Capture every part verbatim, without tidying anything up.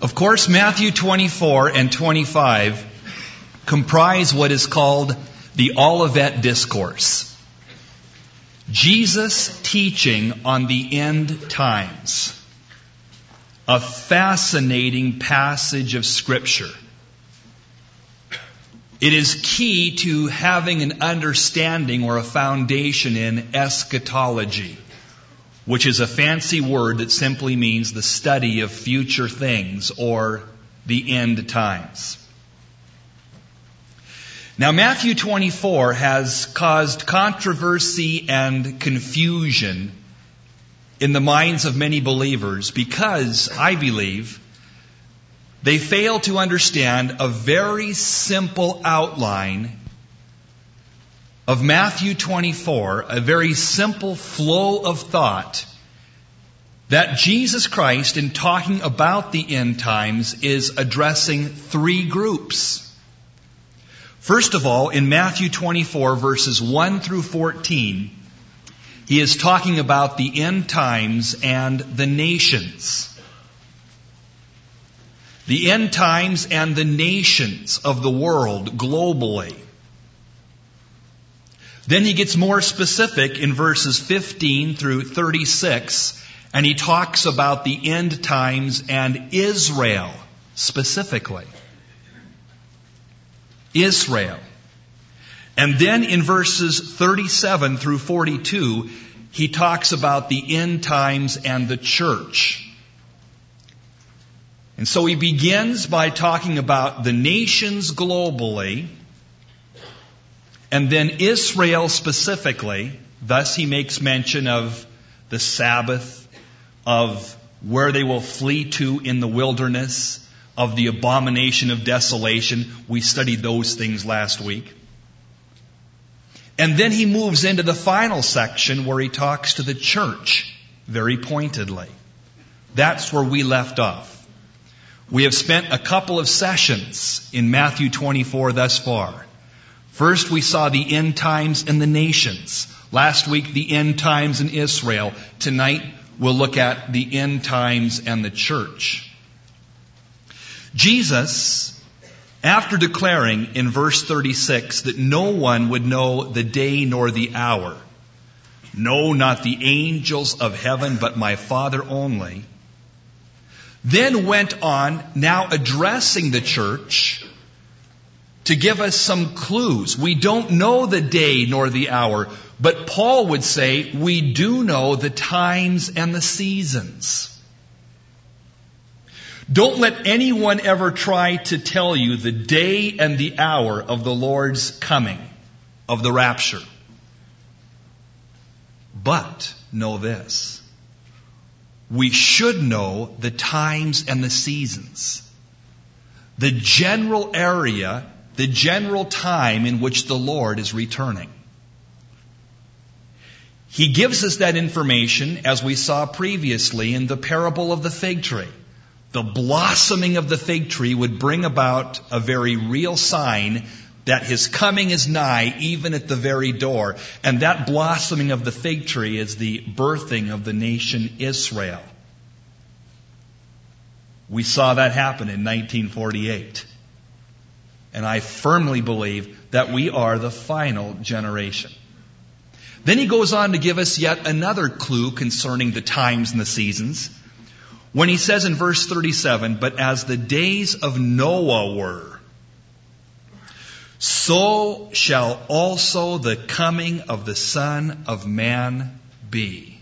Of course, Matthew twenty-four and twenty-five comprise what is called the Olivet Discourse. Jesus teaching on the end times. A fascinating passage of Scripture. It is key to having an understanding or a foundation in eschatology, which is a fancy word that simply means the study of future things or the end times. Now, Matthew twenty-four has caused controversy and confusion in the minds of many believers because, I believe, they fail to understand a very simple outline of Matthew twenty-four, a very simple flow of thought that Jesus Christ, in talking about the end times, is addressing three groups. First of all, in Matthew twenty-four, verses one through fourteen, he is talking about the end times and the nations. The end times and the nations of the world globally. Then he gets more specific in verses fifteen through thirty-six, and he talks about the end times and Israel specifically. Israel. And then in verses thirty-seven through forty-two, he talks about the end times and the church. And so he begins by talking about the nations globally, and then Israel specifically. Thus he makes mention of the Sabbath, of where they will flee to in the wilderness, of the abomination of desolation. We studied those things last week. And then he moves into the final section where he talks to the church very pointedly. That's where we left off. We have spent a couple of sessions in Matthew twenty-four thus far. First, we saw the end times and the nations. Last week, the end times in Israel. Tonight, we'll look at the end times and the church. Jesus, after declaring in verse thirty-six that no one would know the day nor the hour, no, not the angels of heaven, but my Father only, then went on, now addressing the church, to give us some clues. We don't know the day nor the hour, but Paul would say we do know the times and the seasons. Don't let anyone ever try to tell you the day and the hour of the Lord's coming, of the rapture. But know this. We should know the times and the seasons. The general area, the general time in which the Lord is returning. He gives us that information as we saw previously in the parable of the fig tree. The blossoming of the fig tree would bring about a very real sign that his coming is nigh, even at the very door. And that blossoming of the fig tree is the birthing of the nation Israel. We saw that happen in nineteen forty-eight. And I firmly believe that we are the final generation. Then he goes on to give us yet another clue concerning the times and the seasons. When he says in verse thirty-seven, but as the days of Noah were, so shall also the coming of the Son of Man be.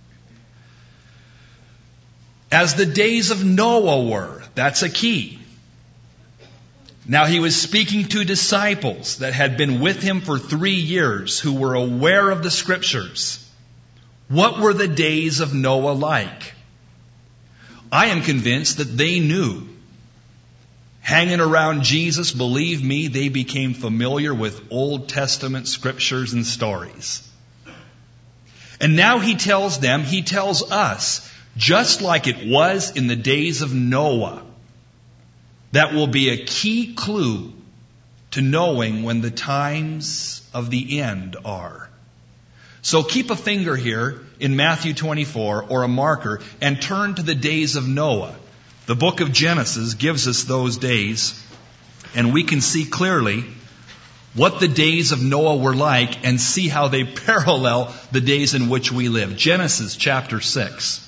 As the days of Noah were, that's a key. Now he was speaking to disciples that had been with him for three years who were aware of the Scriptures. What were the days of Noah like? I am convinced that they knew. Hanging around Jesus, believe me, they became familiar with Old Testament scriptures and stories. And now he tells them, he tells us, just like it was in the days of Noah, that will be a key clue to knowing when the times of the end are. So keep a finger here in Matthew twenty-four, or a marker, and turn to the days of Noah. The book of Genesis gives us those days, and we can see clearly what the days of Noah were like and see how they parallel the days in which we live. Genesis chapter six.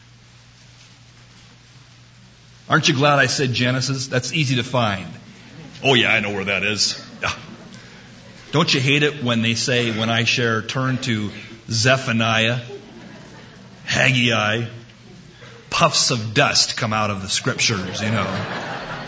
Aren't you glad I said Genesis? That's easy to find. Oh yeah, I know where that is. Yeah. Don't you hate it when they say, when I share, turn to Zephaniah, Haggai, puffs of dust come out of the scriptures, you know.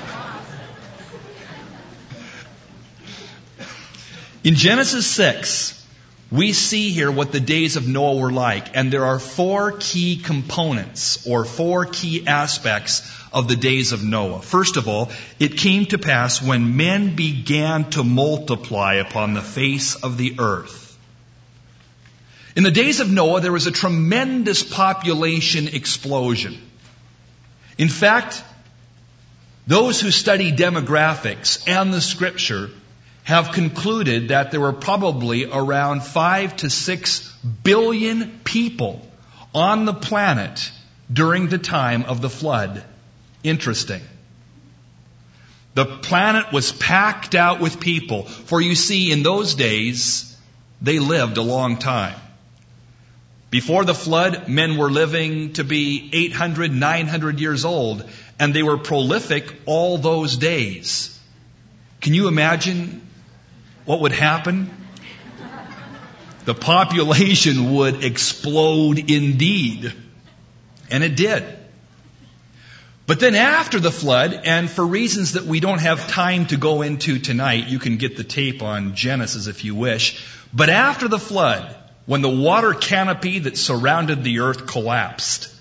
In Genesis six, we see here what the days of Noah were like, and there are four key components or four key aspects of the days of Noah. First of all, it came to pass when men began to multiply upon the face of the earth. In the days of Noah, there was a tremendous population explosion. In fact, those who study demographics and the scripture have concluded that there were probably around five to six billion people on the planet during the time of the flood. Interesting. The planet was packed out with people, for you see, in those days, they lived a long time. Before the flood, men were living to be eight hundred, nine hundred years old, and they were prolific all those days. Can you imagine what would happen? The population would explode indeed. And it did. But then after the flood, and for reasons that we don't have time to go into tonight, you can get the tape on Genesis if you wish. But after the flood, when the water canopy that surrounded the earth collapsed,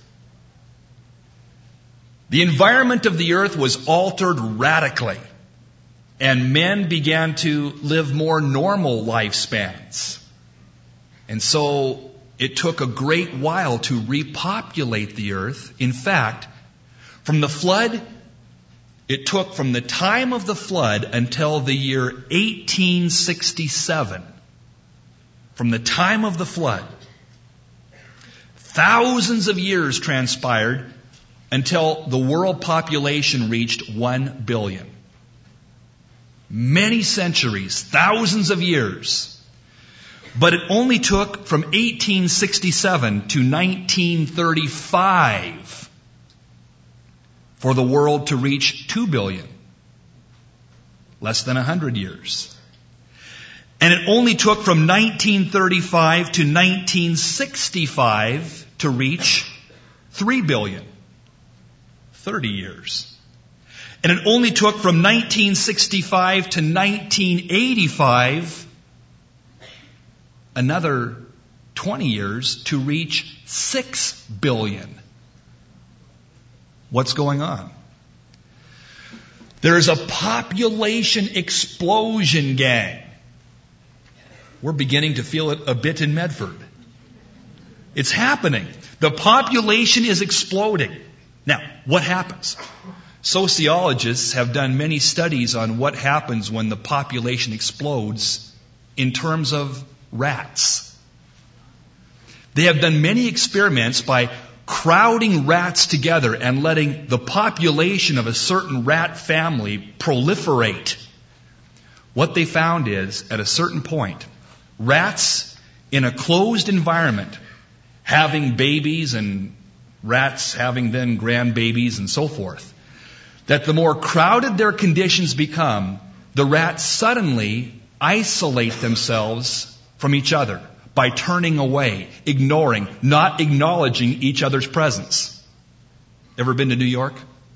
the environment of the earth was altered radically. And men began to live more normal lifespans. And so it took a great while to repopulate the earth. In fact, from the flood, it took from the time of the flood until the year eighteen sixty-seven. From the time of the flood, thousands of years transpired until the world population reached one billion. Many centuries, thousands of years. But it only took from eighteen sixty-seven to nineteen thirty-five for the world to reach two billion. Less than one hundred years. And it only took from nineteen thirty-five to nineteen sixty-five to reach three billion. thirty years. And it only took from nineteen sixty-five to nineteen eighty-five another twenty years to reach six billion. What's going on? There is a population explosion, gang. We're beginning to feel it a bit in Medford. It's happening. The population is exploding. Now, what happens? Sociologists have done many studies on what happens when the population explodes in terms of rats. They have done many experiments by crowding rats together and letting the population of a certain rat family proliferate. What they found is, at a certain point, rats in a closed environment, having babies and rats having then grandbabies and so forth, that the more crowded their conditions become, the rats suddenly isolate themselves from each other by turning away, ignoring, not acknowledging each other's presence. Ever been to New York?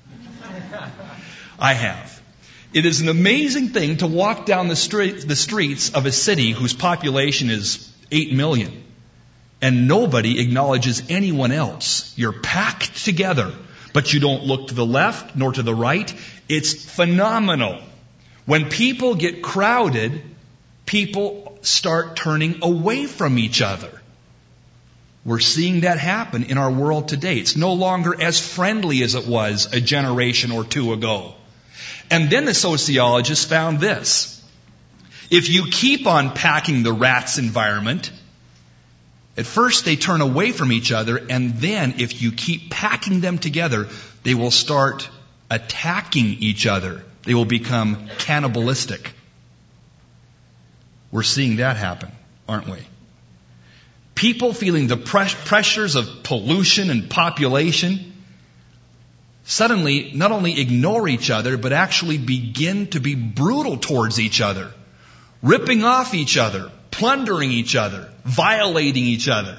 I have. It is an amazing thing to walk down the, street, the streets of a city whose population is eight million, and nobody acknowledges anyone else. You're packed together. But you don't look to the left nor to the right. It's phenomenal. When people get crowded, people start turning away from each other. We're seeing that happen in our world today. It's no longer as friendly as it was a generation or two ago. And then the sociologists found this. If you keep on packing the rat's environment, At first they turn away from each other, and then if you keep packing them together, they will start attacking each other. They will become cannibalistic. We're seeing that happen, aren't we? People feeling the pressures of pollution and population suddenly not only ignore each other, but actually begin to be brutal towards each other, ripping off each other, plundering each other, violating each other.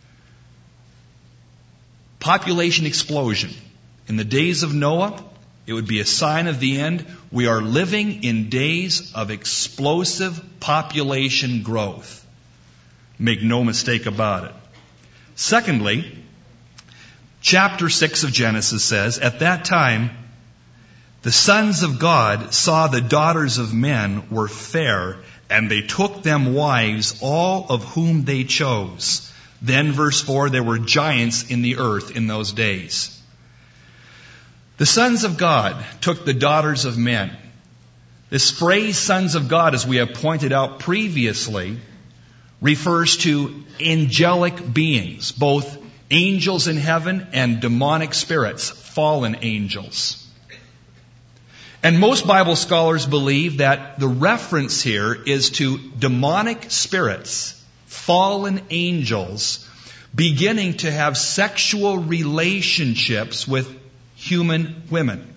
Population explosion. In the days of Noah, it would be a sign of the end. We are living in days of explosive population growth. Make no mistake about it. Secondly, chapter six of Genesis says, at that time, the sons of God saw the daughters of men were fair, and they took them wives, all of whom they chose. Then, verse four, there were giants in the earth in those days. The sons of God took the daughters of men. This phrase, sons of God, as we have pointed out previously, refers to angelic beings, both angels in heaven and demonic spirits, fallen angels. And most Bible scholars believe that the reference here is to demonic spirits, fallen angels, beginning to have sexual relationships with human women.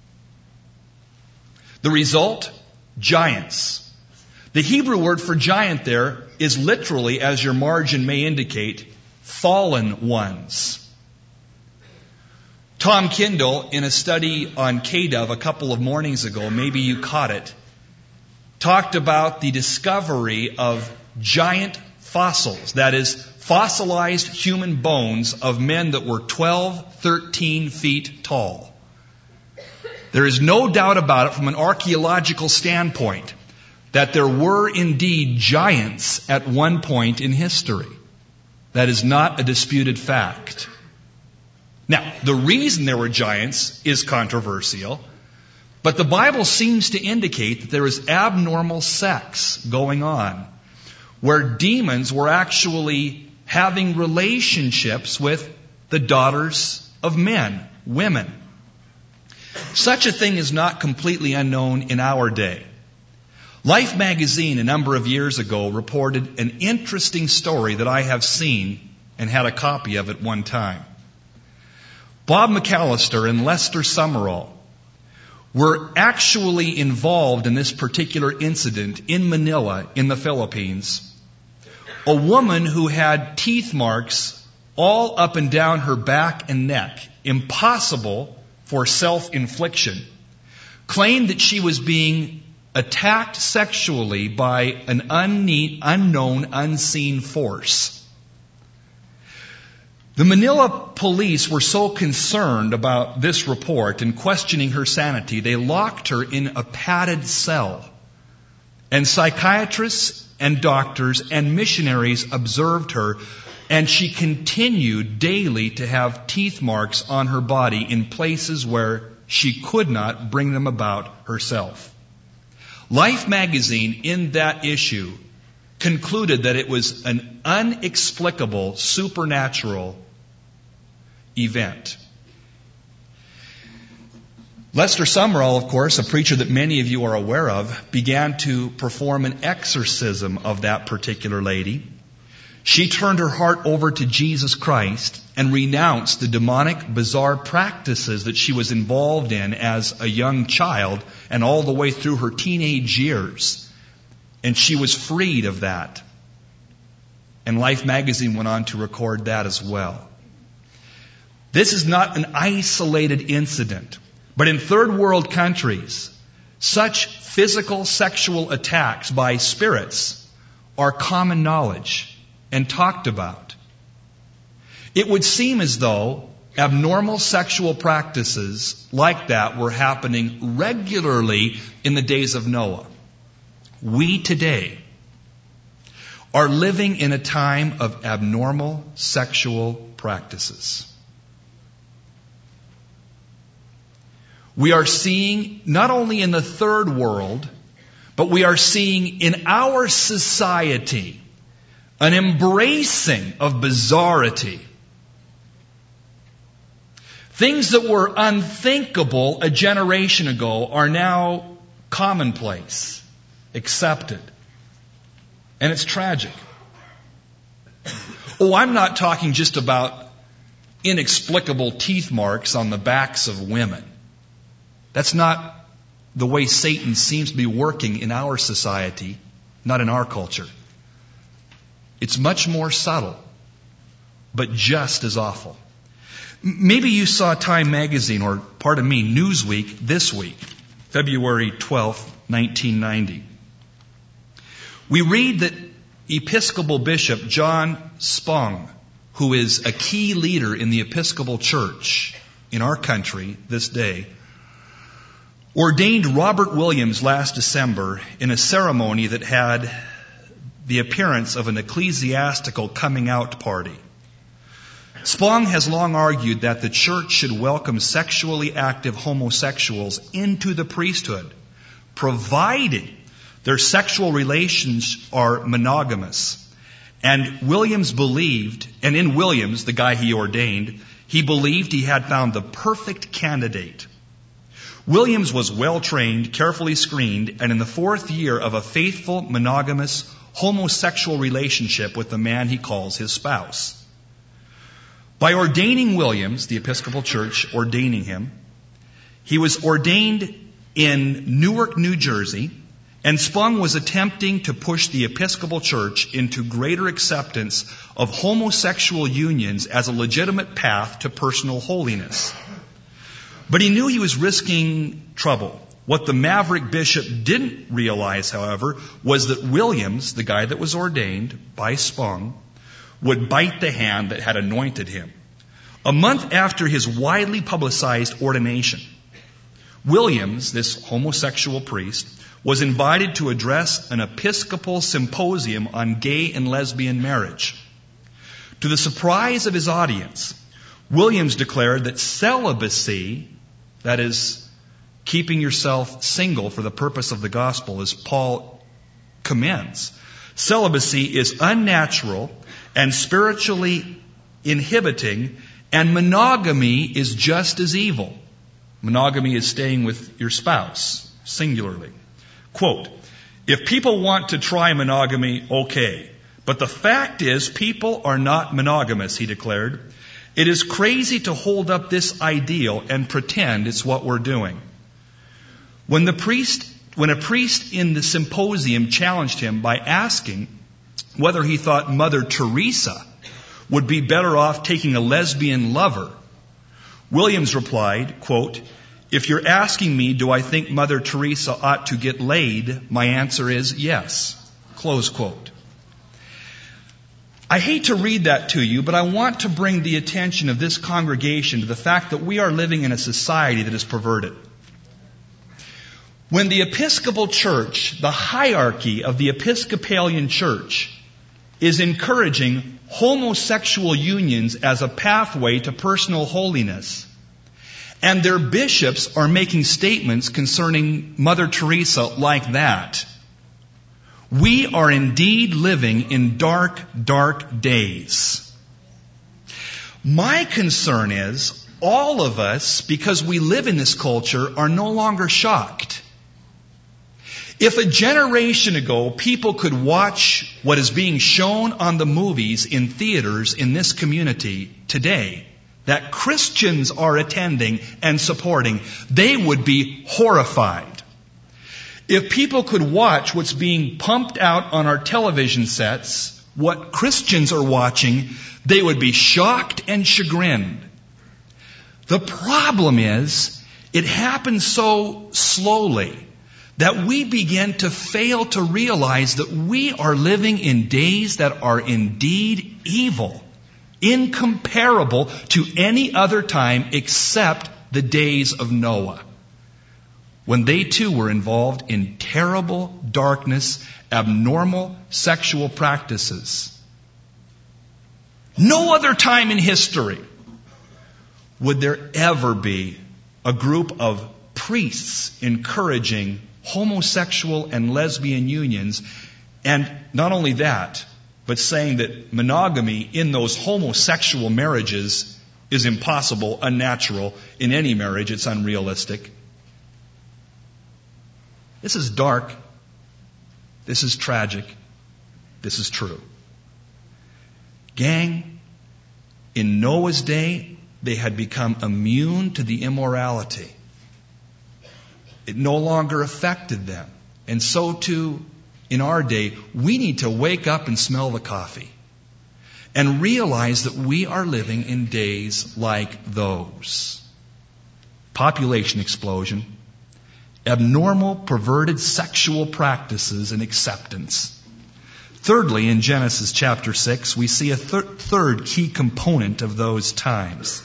The result? Giants. The Hebrew word for giant there is literally, as your margin may indicate, fallen ones. Tom Kindle, in a study on K W a couple of mornings ago, maybe you caught it, talked about the discovery of giant fossils, that is, fossilized human bones of men that were twelve, thirteen feet tall. There is no doubt about it from an archaeological standpoint that there were indeed giants at one point in history. That is not a disputed fact. Now, the reason there were giants is controversial, but the Bible seems to indicate that there is abnormal sex going on, where demons were actually having relationships with the daughters of men, women. Such a thing is not completely unknown in our day. Life magazine a number of years ago reported an interesting story that I have seen and had a copy of at one time. Bob McAllister and Lester Summerall were actually involved in this particular incident in Manila, in the Philippines. A woman who had teeth marks all up and down her back and neck, impossible for self-infliction, claimed that she was being attacked sexually by an unne- unknown, unseen force. The Manila police were so concerned about this report and questioning her sanity, they locked her in a padded cell. And psychiatrists and doctors and missionaries observed her, and she continued daily to have teeth marks on her body in places where she could not bring them about herself. Life magazine, in that issue, concluded that it was an inexplicable supernatural event. Lester Summerall, of course, a preacher that many of you are aware of, began to perform an exorcism of that particular lady. She turned her heart over to Jesus Christ and renounced the demonic, bizarre practices that she was involved in as a young child and all the way through her teenage years. And she was freed of that. And Life magazine went on to record that as well. This is not an isolated incident, but in third world countries, such physical sexual attacks by spirits are common knowledge and talked about. It would seem as though abnormal sexual practices like that were happening regularly in the days of Noah. We today are living in a time of abnormal sexual practices. We are seeing, not only in the third world, but we are seeing in our society an embracing of bizarrity. Things that were unthinkable a generation ago are now commonplace, accepted. And it's tragic. Oh, I'm not talking just about inexplicable teeth marks on the backs of women. That's not the way Satan seems to be working in our society, not in our culture. It's much more subtle, but just as awful. Maybe you saw Time magazine, or pardon me, Newsweek this week, February twelfth, nineteen ninety. We read that Episcopal Bishop John Spong, who is a key leader in the Episcopal Church in our country this day, ordained Robert Williams last December in a ceremony that had the appearance of an ecclesiastical coming out party. Spong has long argued that the church should welcome sexually active homosexuals into the priesthood, provided their sexual relations are monogamous. And Williams believed, and in Williams, the guy he ordained, he believed he had found the perfect candidate. Williams was well trained, carefully screened, and in the fourth year of a faithful, monogamous, homosexual relationship with the man he calls his spouse. By ordaining Williams, the Episcopal Church ordaining him, he was ordained in Newark, New Jersey, and Spong was attempting to push the Episcopal Church into greater acceptance of homosexual unions as a legitimate path to personal holiness. But he knew he was risking trouble. What the maverick bishop didn't realize, however, was that Williams, the guy that was ordained by Spong, would bite the hand that had anointed him. A month after his widely publicized ordination, Williams, this homosexual priest, was invited to address an Episcopal symposium on gay and lesbian marriage. To the surprise of his audience, Williams declared that celibacy, that is, keeping yourself single for the purpose of the gospel, as Paul commends, celibacy is unnatural and spiritually inhibiting, and monogamy is just as evil. Monogamy is staying with your spouse, singularly. Quote, if people want to try monogamy, okay. But the fact is, people are not monogamous, he declared. It is crazy to hold up this ideal and pretend it's what we're doing. When the priest, when a priest in the symposium challenged him by asking whether he thought Mother Teresa would be better off taking a lesbian lover, Williams replied, quote, if you're asking me, do I think Mother Teresa ought to get laid? My answer is yes. Close quote. I hate to read that to you, but I want to bring the attention of this congregation to the fact that we are living in a society that is perverted. When the Episcopal Church, the hierarchy of the Episcopalian Church, is encouraging homosexual unions as a pathway to personal holiness, and their bishops are making statements concerning Mother Teresa like that, we are indeed living in dark, dark days. My concern is all of us, because we live in this culture, are no longer shocked. If a generation ago people could watch what is being shown on the movies in theaters in this community today, that Christians are attending and supporting, they would be horrified. If people could watch what's being pumped out on our television sets, what Christians are watching, they would be shocked and chagrined. The problem is, it happens so slowly that we begin to fail to realize that we are living in days that are indeed evil, incomparable to any other time except the days of Noah, when they too were involved in terrible darkness, abnormal sexual practices. No other time in history would there ever be a group of priests encouraging homosexual and lesbian unions, and not only that, but saying that monogamy in those homosexual marriages is impossible, unnatural. In any marriage, it's unrealistic. This is dark. This is tragic. This is true. Gang, in Noah's day, they had become immune to the immorality. It no longer affected them. And so too, in our day, we need to wake up and smell the coffee and realize that we are living in days like those. Population explosion, abnormal, perverted sexual practices and acceptance. Thirdly, in Genesis chapter six, we see a thir- third key component of those times.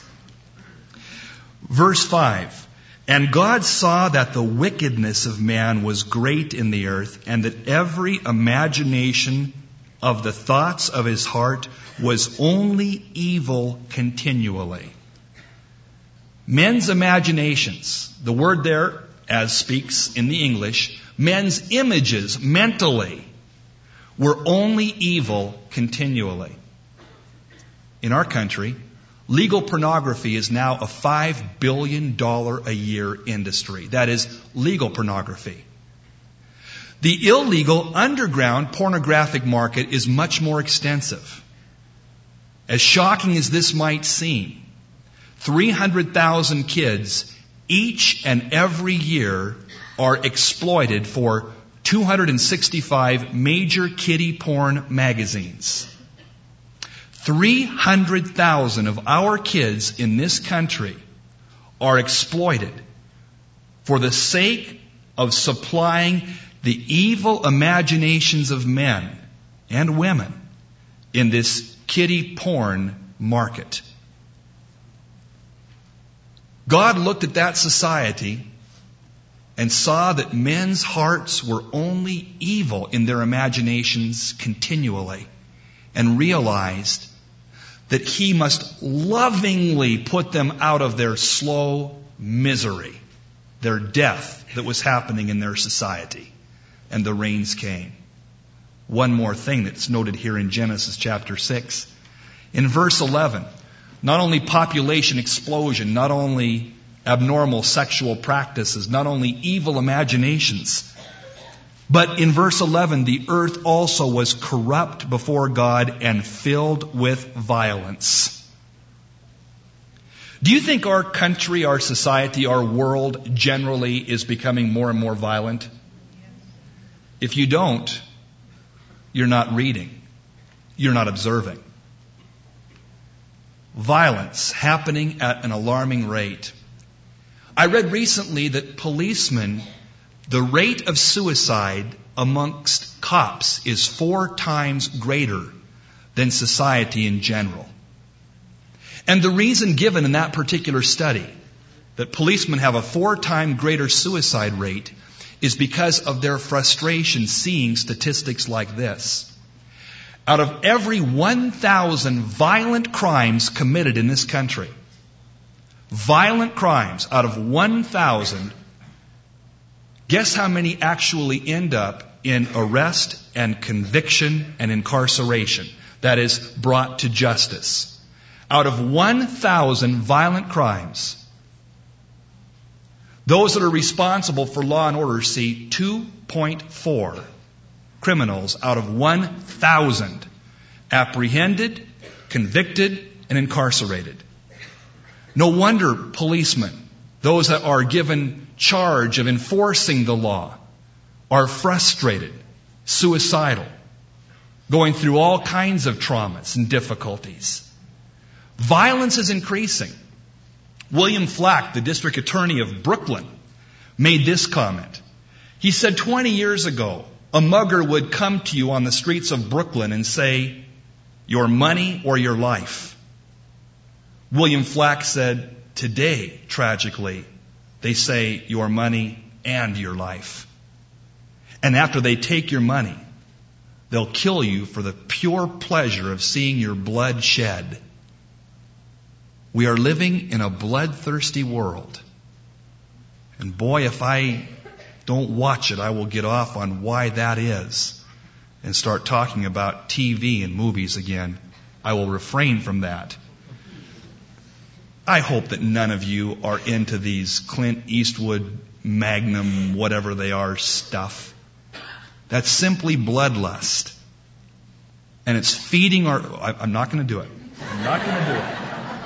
Verse five, and God saw that the wickedness of man was great in the earth, and that every imagination of the thoughts of his heart was only evil continually. Men's imaginations, the word there, as speaks in the English, men's images mentally were only evil continually. In our country, legal pornography is now a five billion dollars a year industry. That is legal pornography. The illegal underground pornographic market is much more extensive. As shocking as this might seem, three hundred thousand kids each and every year are exploited for two hundred sixty-five major kiddie porn magazines. three hundred thousand of our kids in this country are exploited for the sake of supplying the evil imaginations of men and women in this kiddie porn market. God looked at that society and saw that men's hearts were only evil in their imaginations continually, and realized that He must lovingly put them out of their slow misery, their death that was happening in their society. And the rains came. One more thing that's noted here in Genesis chapter six. In verse eleven, not only population explosion, not only abnormal sexual practices, not only evil imaginations, but in verse eleven, the earth also was corrupt before God and filled with violence. Do you think our country, our society, our world generally is becoming more and more violent? If you don't, you're not reading. You're not observing. Violence happening at an alarming rate. I read recently that policemen, the rate of suicide amongst cops is four times greater than society in general. And the reason given in that particular study that policemen have a four times greater suicide rate is because of their frustration seeing statistics like this. Out of every one thousand violent crimes committed in this country, violent crimes out of one thousand, guess how many actually end up in arrest and conviction and incarceration? That is, brought to justice. Out of one thousand violent crimes, those that are responsible for law and order see two point four criminals out of one thousand apprehended, convicted, and incarcerated. No wonder policemen, those that are given charge of enforcing the law, are frustrated, suicidal, going through all kinds of traumas and difficulties. Violence is increasing. William Flack, the district attorney of Brooklyn, made this comment. He said twenty years ago, a mugger would come to you on the streets of Brooklyn and say, your money or your life. William Flack said, today, tragically, they say your money and your life. And after they take your money, they'll kill you for the pure pleasure of seeing your blood shed. We are living in a bloodthirsty world. And boy, if I don't watch it, I will get off on why that is and start talking about about T V and movies again. I will refrain from that. I hope that none of you are into these Clint Eastwood, Magnum, whatever they are stuff. That's simply bloodlust. And it's feeding our... I, I'm not going to do it. I'm not going to do it.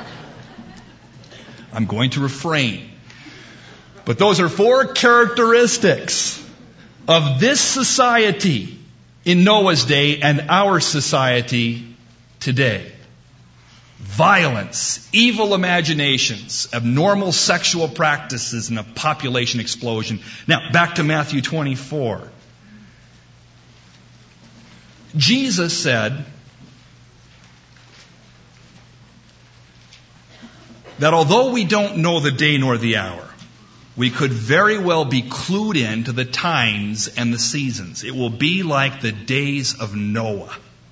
I'm going to refrain. But those are four characteristics of this society in Noah's day and our society today. Violence, evil imaginations, abnormal sexual practices, and a population explosion. Now, back to Matthew twenty-four. Jesus said that although we don't know the day nor the hour, we could very well be clued in to the times and the seasons. It will be like the days of Noah.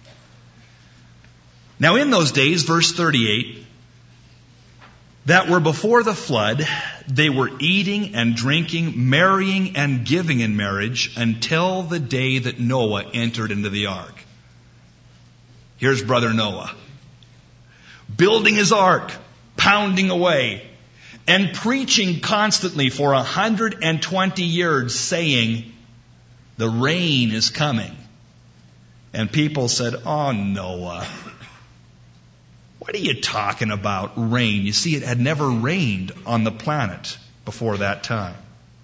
Now in those days, verse thirty-eight, that were before the flood, they were eating and drinking, marrying and giving in marriage until the day that Noah entered into the ark. Here's brother Noah, building his ark, pounding away, and preaching constantly for a hundred and twenty years, saying, the rain is coming. And people said, oh, Noah, what are you talking about, rain? You see, it had never rained on the planet before that time.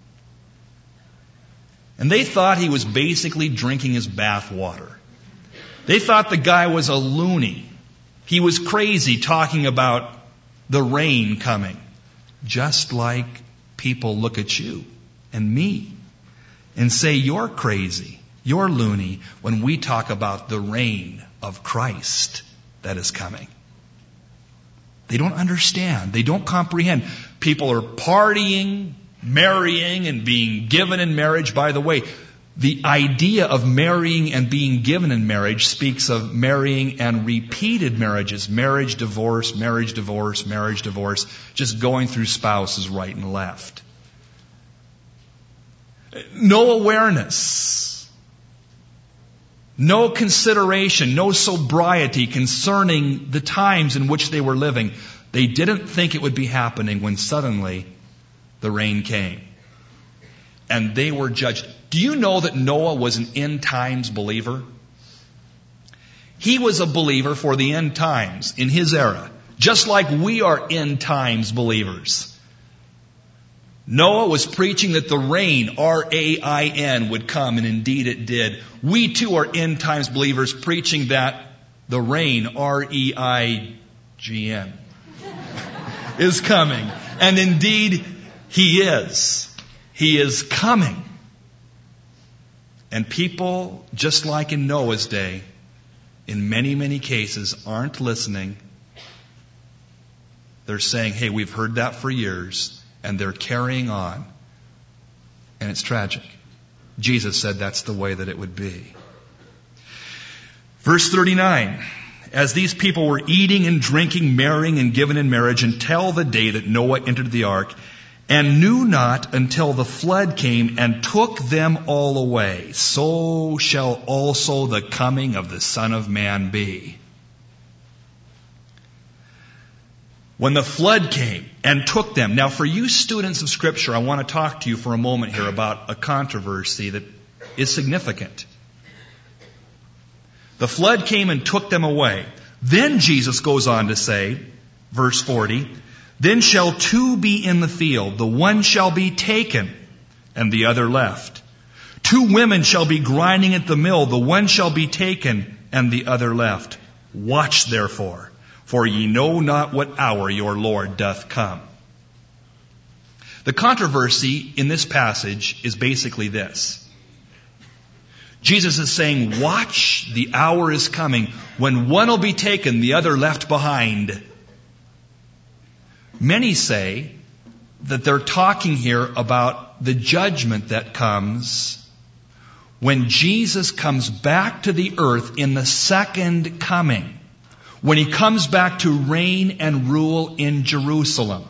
And they thought he was basically drinking his bath water. They thought the guy was a loony. He was crazy talking about the rain coming. Just like people look at you and me and say, you're crazy, you're loony, when we talk about the reign of Christ that is coming. They don't understand. They don't comprehend. People are partying, marrying, and being given in marriage. By the way, the idea of marrying and being given in marriage speaks of marrying and repeated marriages. Marriage, divorce, marriage, divorce, marriage, divorce. Just going through spouses right and left. No awareness. No consideration, no sobriety concerning the times in which they were living. They didn't think it would be happening when suddenly the rain came. And they were judged. Do you know that Noah was an end times believer? He was a believer for the end times in his era, just like we are end times believers. Noah was preaching that the rain, R A I N, would come, and indeed it did. We too are end times believers preaching that the rain, R E I G N, is coming. And indeed, he is. He is coming. And people, just like in Noah's day, in many, many cases, aren't listening. They're saying, hey, we've heard that for years. And they're carrying on. And it's tragic. Jesus said that's the way that it would be. Verse thirty-nine. As these people were eating and drinking, marrying and given in marriage until the day that Noah entered the ark, and knew not until the flood came and took them all away, so shall also the coming of the Son of Man be. When the flood came and took them. Now, for you students of Scripture, I want to talk to you for a moment here about a controversy that is significant. The flood came and took them away. Then Jesus goes on to say, verse forty, then shall two be in the field, the one shall be taken and the other left. Two women shall be grinding at the mill, the one shall be taken and the other left. Watch therefore, for ye know not what hour your Lord doth come. The controversy in this passage is basically this. Jesus is saying, watch, the hour is coming when one will be taken, the other left behind. Many say that they're talking here about the judgment that comes when Jesus comes back to the earth in the second coming. When he comes back to reign and rule in Jerusalem.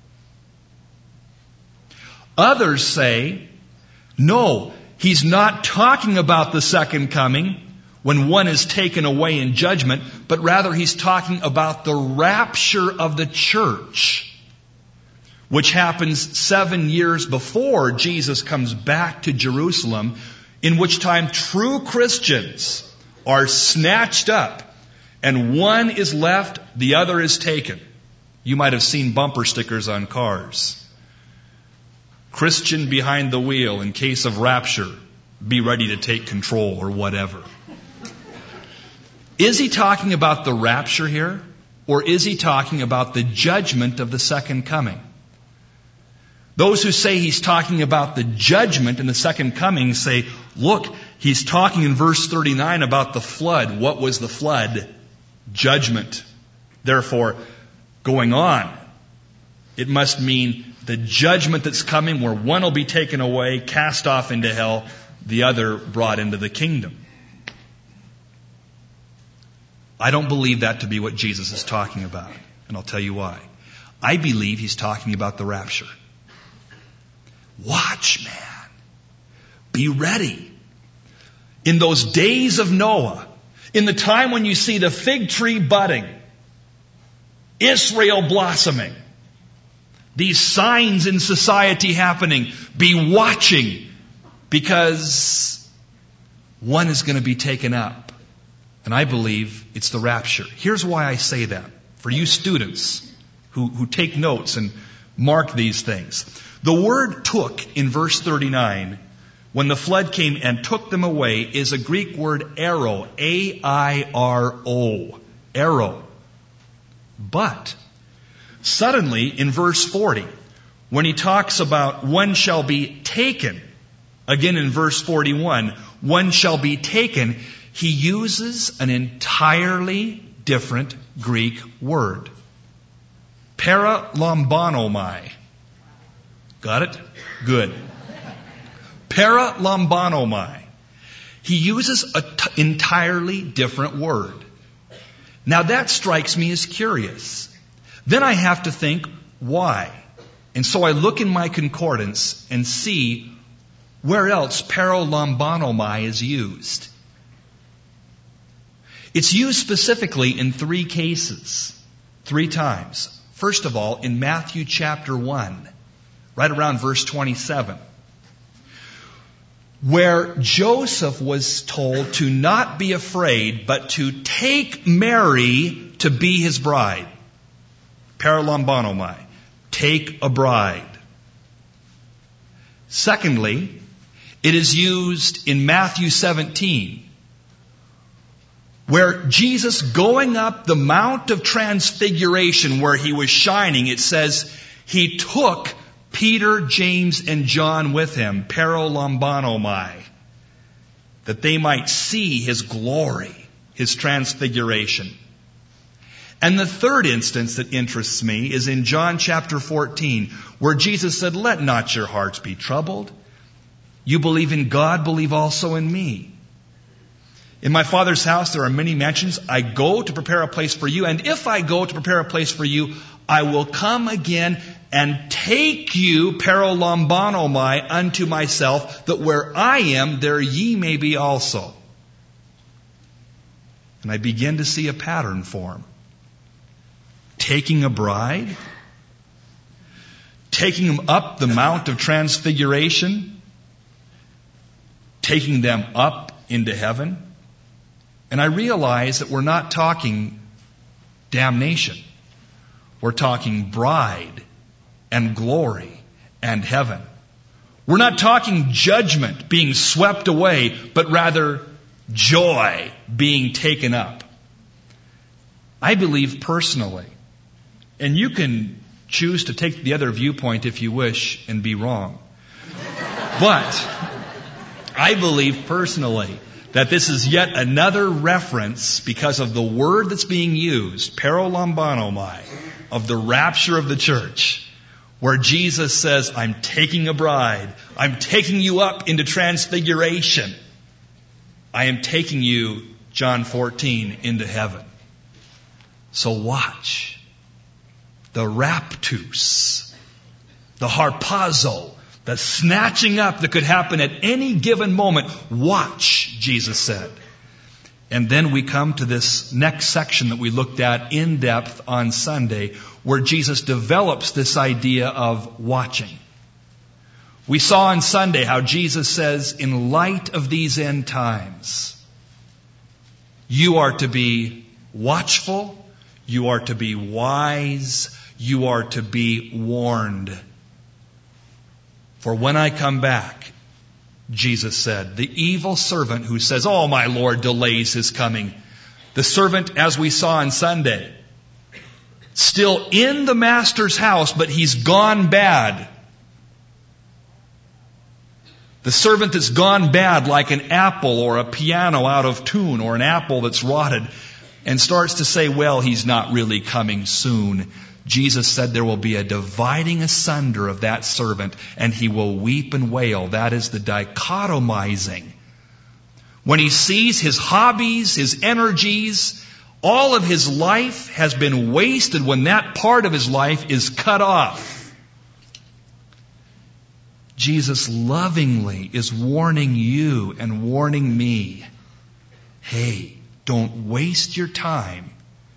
Others say, no, he's not talking about the second coming when one is taken away in judgment, but rather he's talking about the rapture of the church, which happens seven years before Jesus comes back to Jerusalem, in which time true Christians are snatched up, and one is left, the other is taken. You might have seen bumper stickers on cars. Christian behind the wheel in case of rapture. Be ready to take control or whatever. Is he talking about the rapture here? Or is he talking about the judgment of the second coming? Those who say he's talking about the judgment in the second coming say, look, he's talking in verse thirty-nine about the flood. What was the flood? Judgment. Therefore, going on, it must mean the judgment that's coming, where one will be taken away, cast off into hell, the other brought into the kingdom. I don't believe that to be what Jesus is talking about, and I'll tell you why. I believe he's talking about the rapture. Watch, man. Be ready. In those days of Noah, in the time when you see the fig tree budding, Israel blossoming, these signs in society happening, be watching, because one is going to be taken up. And I believe it's the rapture. Here's why I say that. For you students who, who take notes and mark these things. The word took in verse thirty-nine, when the flood came and took them away, is a Greek word airo. A I R O. Airo. But suddenly in verse forty, when he talks about one shall be taken, again in verse forty-one, one shall be taken, he uses an entirely different Greek word. Paralambanomai. Got it? Good. Paralambanomai. He uses an t- entirely different word. Now that strikes me as curious. Then I have to think, why? And so I look in my concordance and see where else paralambanomai is used. It's used specifically in three cases, three times. First of all, in Matthew chapter one, right around verse twenty-seven, where Joseph was told to not be afraid, but to take Mary to be his bride. Paralambanomai. Take a bride. Secondly, it is used in Matthew seventeen, where Jesus going up the Mount of Transfiguration, where he was shining, it says he took Peter, James, and John with him, paralambanomai, that they might see his glory, his transfiguration. And the third instance that interests me is in John chapter fourteen, where Jesus said, let not your hearts be troubled. You believe in God, believe also in me. In my Father's house there are many mansions. I go to prepare a place for you, and if I go to prepare a place for you, I will come again and take you, paralambanomai, unto myself, that where I am, there ye may be also. And I begin to see a pattern form. Taking a bride, taking them up the Mount of Transfiguration, taking them up into heaven. And I realize that we're not talking damnation. We're talking bride and glory and heaven. We're not talking judgment being swept away, but rather joy being taken up. I believe personally, and you can choose to take the other viewpoint if you wish and be wrong, but I believe personally that this is yet another reference, because of the word that's being used, paralambanomai, of the rapture of the church, where Jesus says, I'm taking a bride. I'm taking you up into transfiguration. I am taking you, John fourteen, into heaven. So watch. The raptus, the harpazo, the snatching up that could happen at any given moment. Watch, Jesus said. And then we come to this next section that we looked at in depth on Sunday, where Jesus develops this idea of watching. We saw on Sunday how Jesus says, in light of these end times, you are to be watchful, you are to be wise, you are to be warned. For when I come back, Jesus said, the evil servant who says, oh, my Lord delays his coming. The servant, as we saw on Sunday, still in the master's house, but he's gone bad. The servant that's gone bad like an apple or a piano out of tune or an apple that's rotted and starts to say, well, he's not really coming soon. Jesus said there will be a dividing asunder of that servant, and he will weep and wail. That is the dichotomizing. When he sees his hobbies, his energies, all of his life has been wasted when that part of his life is cut off. Jesus lovingly is warning you and warning me, hey, don't waste your time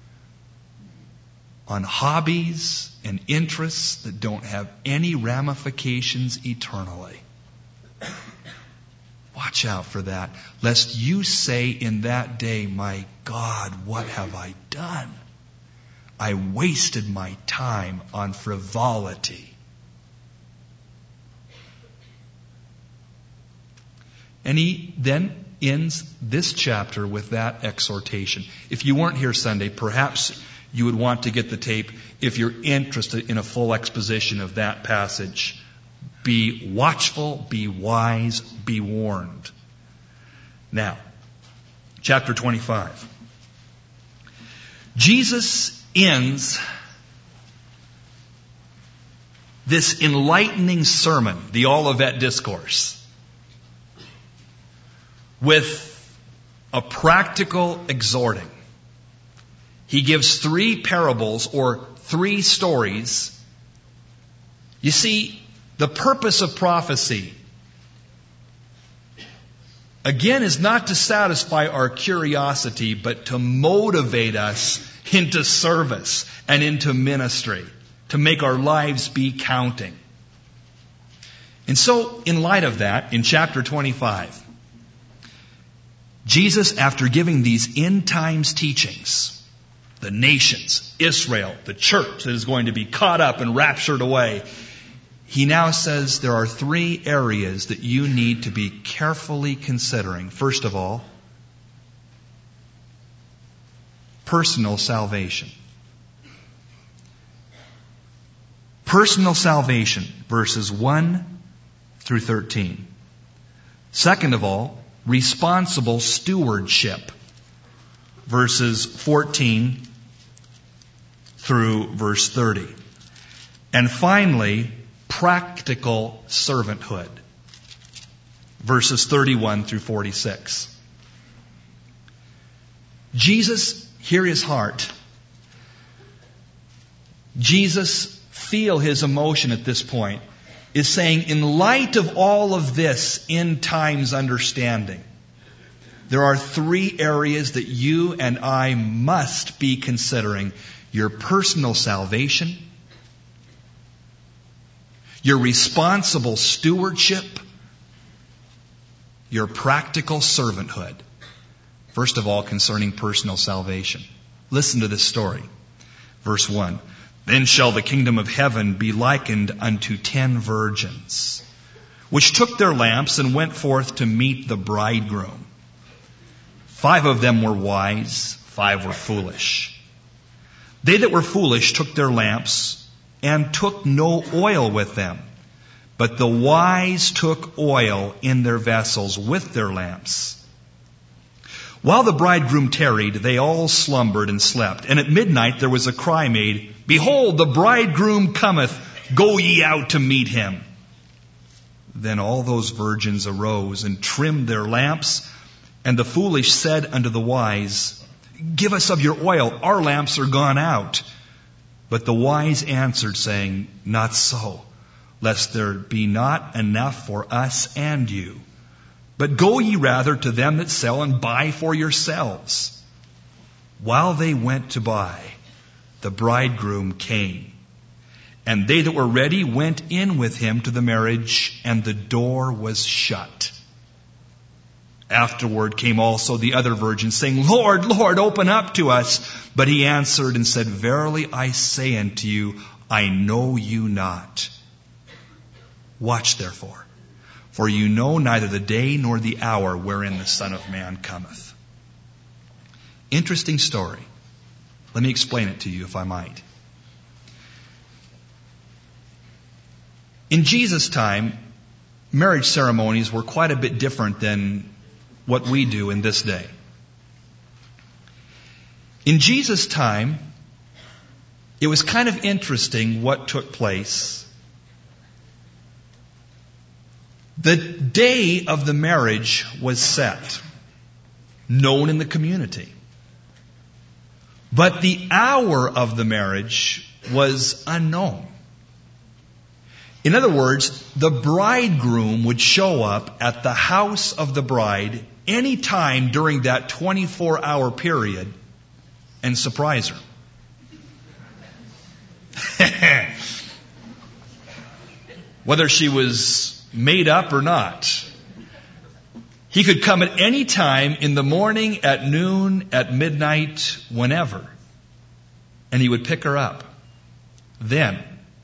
on hobbies and interests that don't have any ramifications eternally. Watch out for that, lest you say in that day, my God, what have I done? I wasted my time on frivolity. And he then ends this chapter with that exhortation. If you weren't here Sunday, perhaps you would want to get the tape if you're interested in a full exposition of that passage. Be watchful, be wise, be warned. Now, chapter twenty-five. Jesus ends this enlightening sermon, the Olivet Discourse, with a practical exhorting. He gives three parables or three stories. You see, the purpose of prophecy, again, is not to satisfy our curiosity, but to motivate us into service and into ministry, to make our lives be counting. And so, in light of that, in chapter twenty-five, Jesus, after giving these end times teachings, the nations, Israel, the church that is going to be caught up and raptured away, he now says there are three areas that you need to be carefully considering. First of all, personal salvation. Personal salvation, verses one through thirteen. Second of all, responsible stewardship, verses fourteen through verse thirty. And finally, practical servanthood, verses thirty-one through forty-six. Jesus, hear his heart. Jesus, feel his emotion at this point, is saying, in light of all of this end times understanding, there are three areas that you and I must be considering: your personal salvation, your responsible stewardship, your practical servanthood. First of all, concerning personal salvation. Listen to this story. Verse one. Then shall the kingdom of heaven be likened unto ten virgins, which took their lamps and went forth to meet the bridegroom. Five of them were wise, five were foolish. They that were foolish took their lamps and took no oil with them, but the wise took oil in their vessels with their lamps. While the bridegroom tarried, they all slumbered and slept. And at midnight there was a cry made, Behold, the bridegroom cometh, go ye out to meet him. Then all those virgins arose and trimmed their lamps. And the foolish said unto the wise, Give us of your oil, our lamps are gone out. But the wise answered, saying, Not so, lest there be not enough for us and you. But go ye rather to them that sell and buy for yourselves. While they went to buy, the bridegroom came. And they that were ready went in with him to the marriage, and the door was shut. Afterward came also the other virgins, saying, Lord, Lord, open up to us. But he answered and said, Verily I say unto you, I know you not. Watch therefore, for you know neither the day nor the hour wherein the Son of Man cometh. Interesting story. Let me explain it to you, if I might. In Jesus' time, marriage ceremonies were quite a bit different than what we do in this day. In Jesus' time, it was kind of interesting what took place. The day of the marriage was set, known in the community. But the hour of the marriage was unknown. In other words, the bridegroom would show up at the house of the bride any time during that twenty-four hour period and surprise her. Whether she was made up or not. He could come at any time in the morning, at noon, at midnight, whenever. And he would pick her up. Then,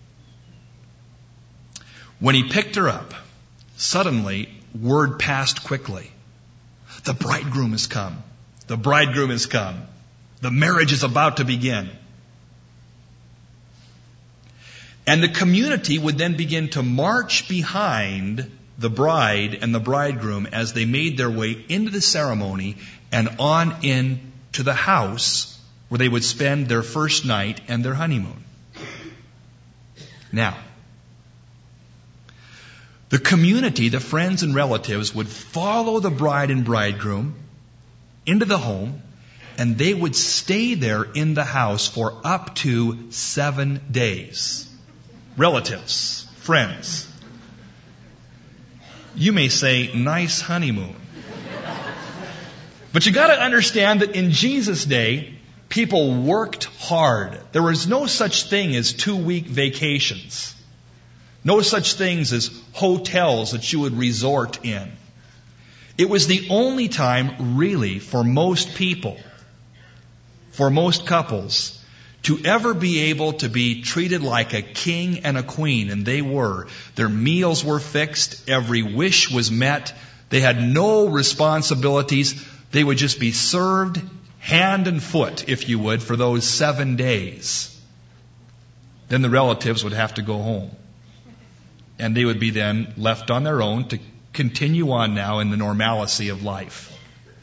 when he picked her up, suddenly word passed quickly. The bridegroom has come. The bridegroom has come. The marriage is about to begin. And the community would then begin to march behind the bride and the bridegroom as they made their way into the ceremony and on in to the house where they would spend their first night and their honeymoon. Now, the community, the friends and relatives, would follow the bride and bridegroom into the home, and they would stay there in the house for up to seven days. Relatives, friends. You may say, nice honeymoon. But you got to understand that in Jesus' day, people worked hard. There was no such thing as two-week vacations. No such things as hotels that you would resort in. It was the only time, really, for most people, for most couples, to ever be able to be treated like a king and a queen, and they were. Their meals were fixed. Every wish was met. They had no responsibilities. They would just be served hand and foot, if you would, for those seven days. Then the relatives would have to go home. And they would be then left on their own to continue on now in the normalcy of life.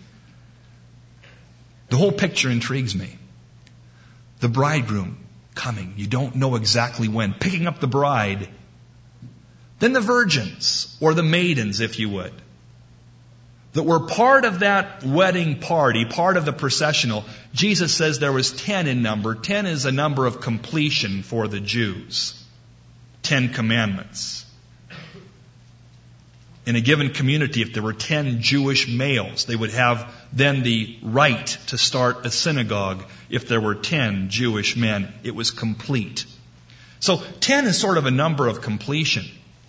The whole picture intrigues me. The bridegroom coming. You don't know exactly when. Picking up the bride. Then the virgins, or the maidens, if you would, that were part of that wedding party, part of the processional. Jesus says there was ten in number. Ten is a number of completion for the Jews. Ten commandments. In a given community, if there were ten Jewish males, they would have then the right to start a synagogue. If there were ten Jewish men, it was complete. So ten is sort of a number of completion.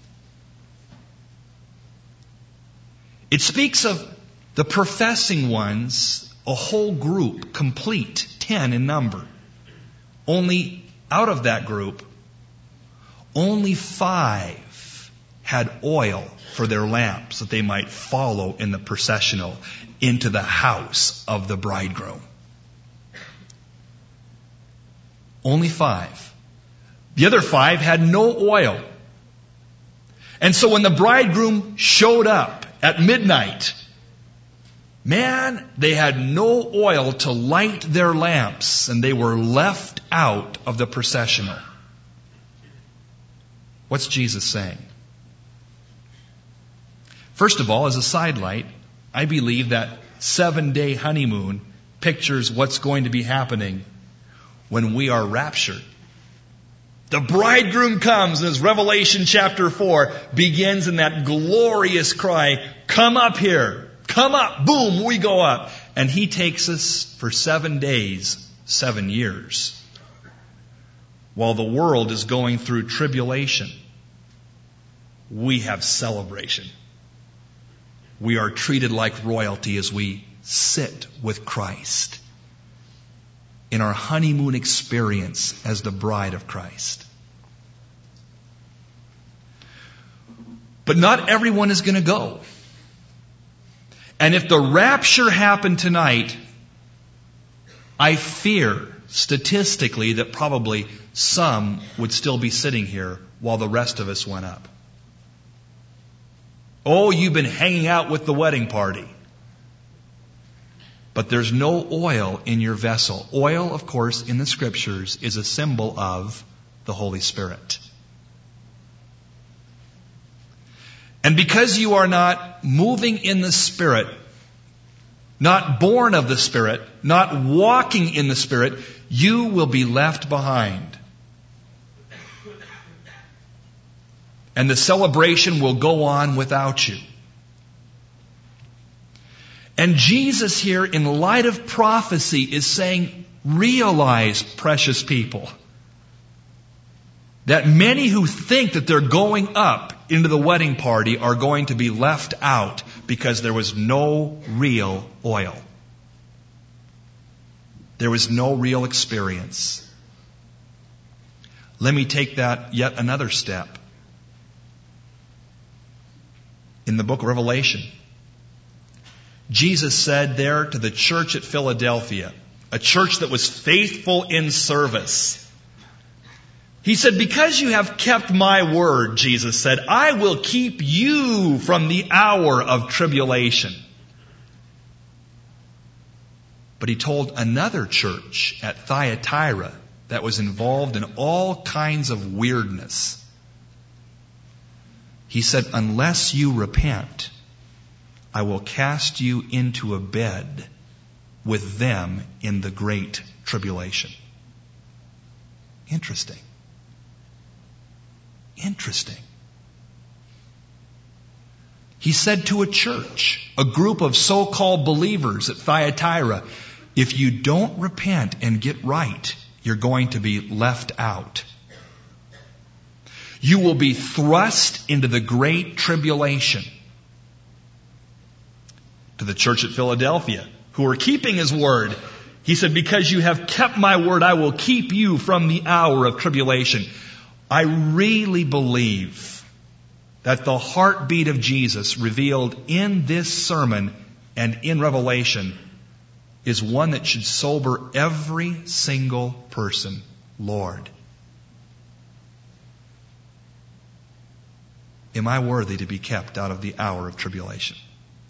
It speaks of the professing ones, a whole group, complete, ten in number. Only out of that group, only five had oil for their lamps that they might follow in the processional into the house of the bridegroom. Only five. The other five had no oil. And so when the bridegroom showed up at midnight, man, they had no oil to light their lamps, and they were left out of the processional. What's Jesus saying? First of all, as a sidelight, I believe that seven-day honeymoon pictures what's going to be happening when we are raptured. The bridegroom comes, and as Revelation chapter four begins in that glorious cry, come up here, come up, boom, we go up. And he takes us for seven days, seven years, while the world is going through tribulation. We have celebration. We are treated like royalty as we sit with Christ in our honeymoon experience as the bride of Christ. But not everyone is going to go. And if the rapture happened tonight, I fear statistically that probably some would still be sitting here while the rest of us went up. Oh, you've been hanging out with the wedding party. But there's no oil in your vessel. Oil, of course, in the Scriptures is a symbol of the Holy Spirit. And because you are not moving in the Spirit, not born of the Spirit, not walking in the Spirit, you will be left behind. And the celebration will go on without you. And Jesus here, in light of prophecy, is saying, realize, precious people, that many who think that they're going up into the wedding party are going to be left out because there was no real oil. There was no real experience. Let me take that yet another step. In the book of Revelation, Jesus said there to the church at Philadelphia, a church that was faithful in service, He said, because you have kept my word, Jesus said, I will keep you from the hour of tribulation. But he told another church at Thyatira that was involved in all kinds of weirdness. He said, unless you repent, I will cast you into a bed with them in the great tribulation. Interesting. Interesting. He said to a church, a group of so-called believers at Thyatira, if you don't repent and get right, you're going to be left out. You will be thrust into the great tribulation. To the church at Philadelphia, who are keeping his word, he said, because you have kept my word, I will keep you from the hour of tribulation. I really believe that the heartbeat of Jesus revealed in this sermon and in Revelation is one that should sober every single person. Lord, am I worthy to be kept out of the hour of tribulation?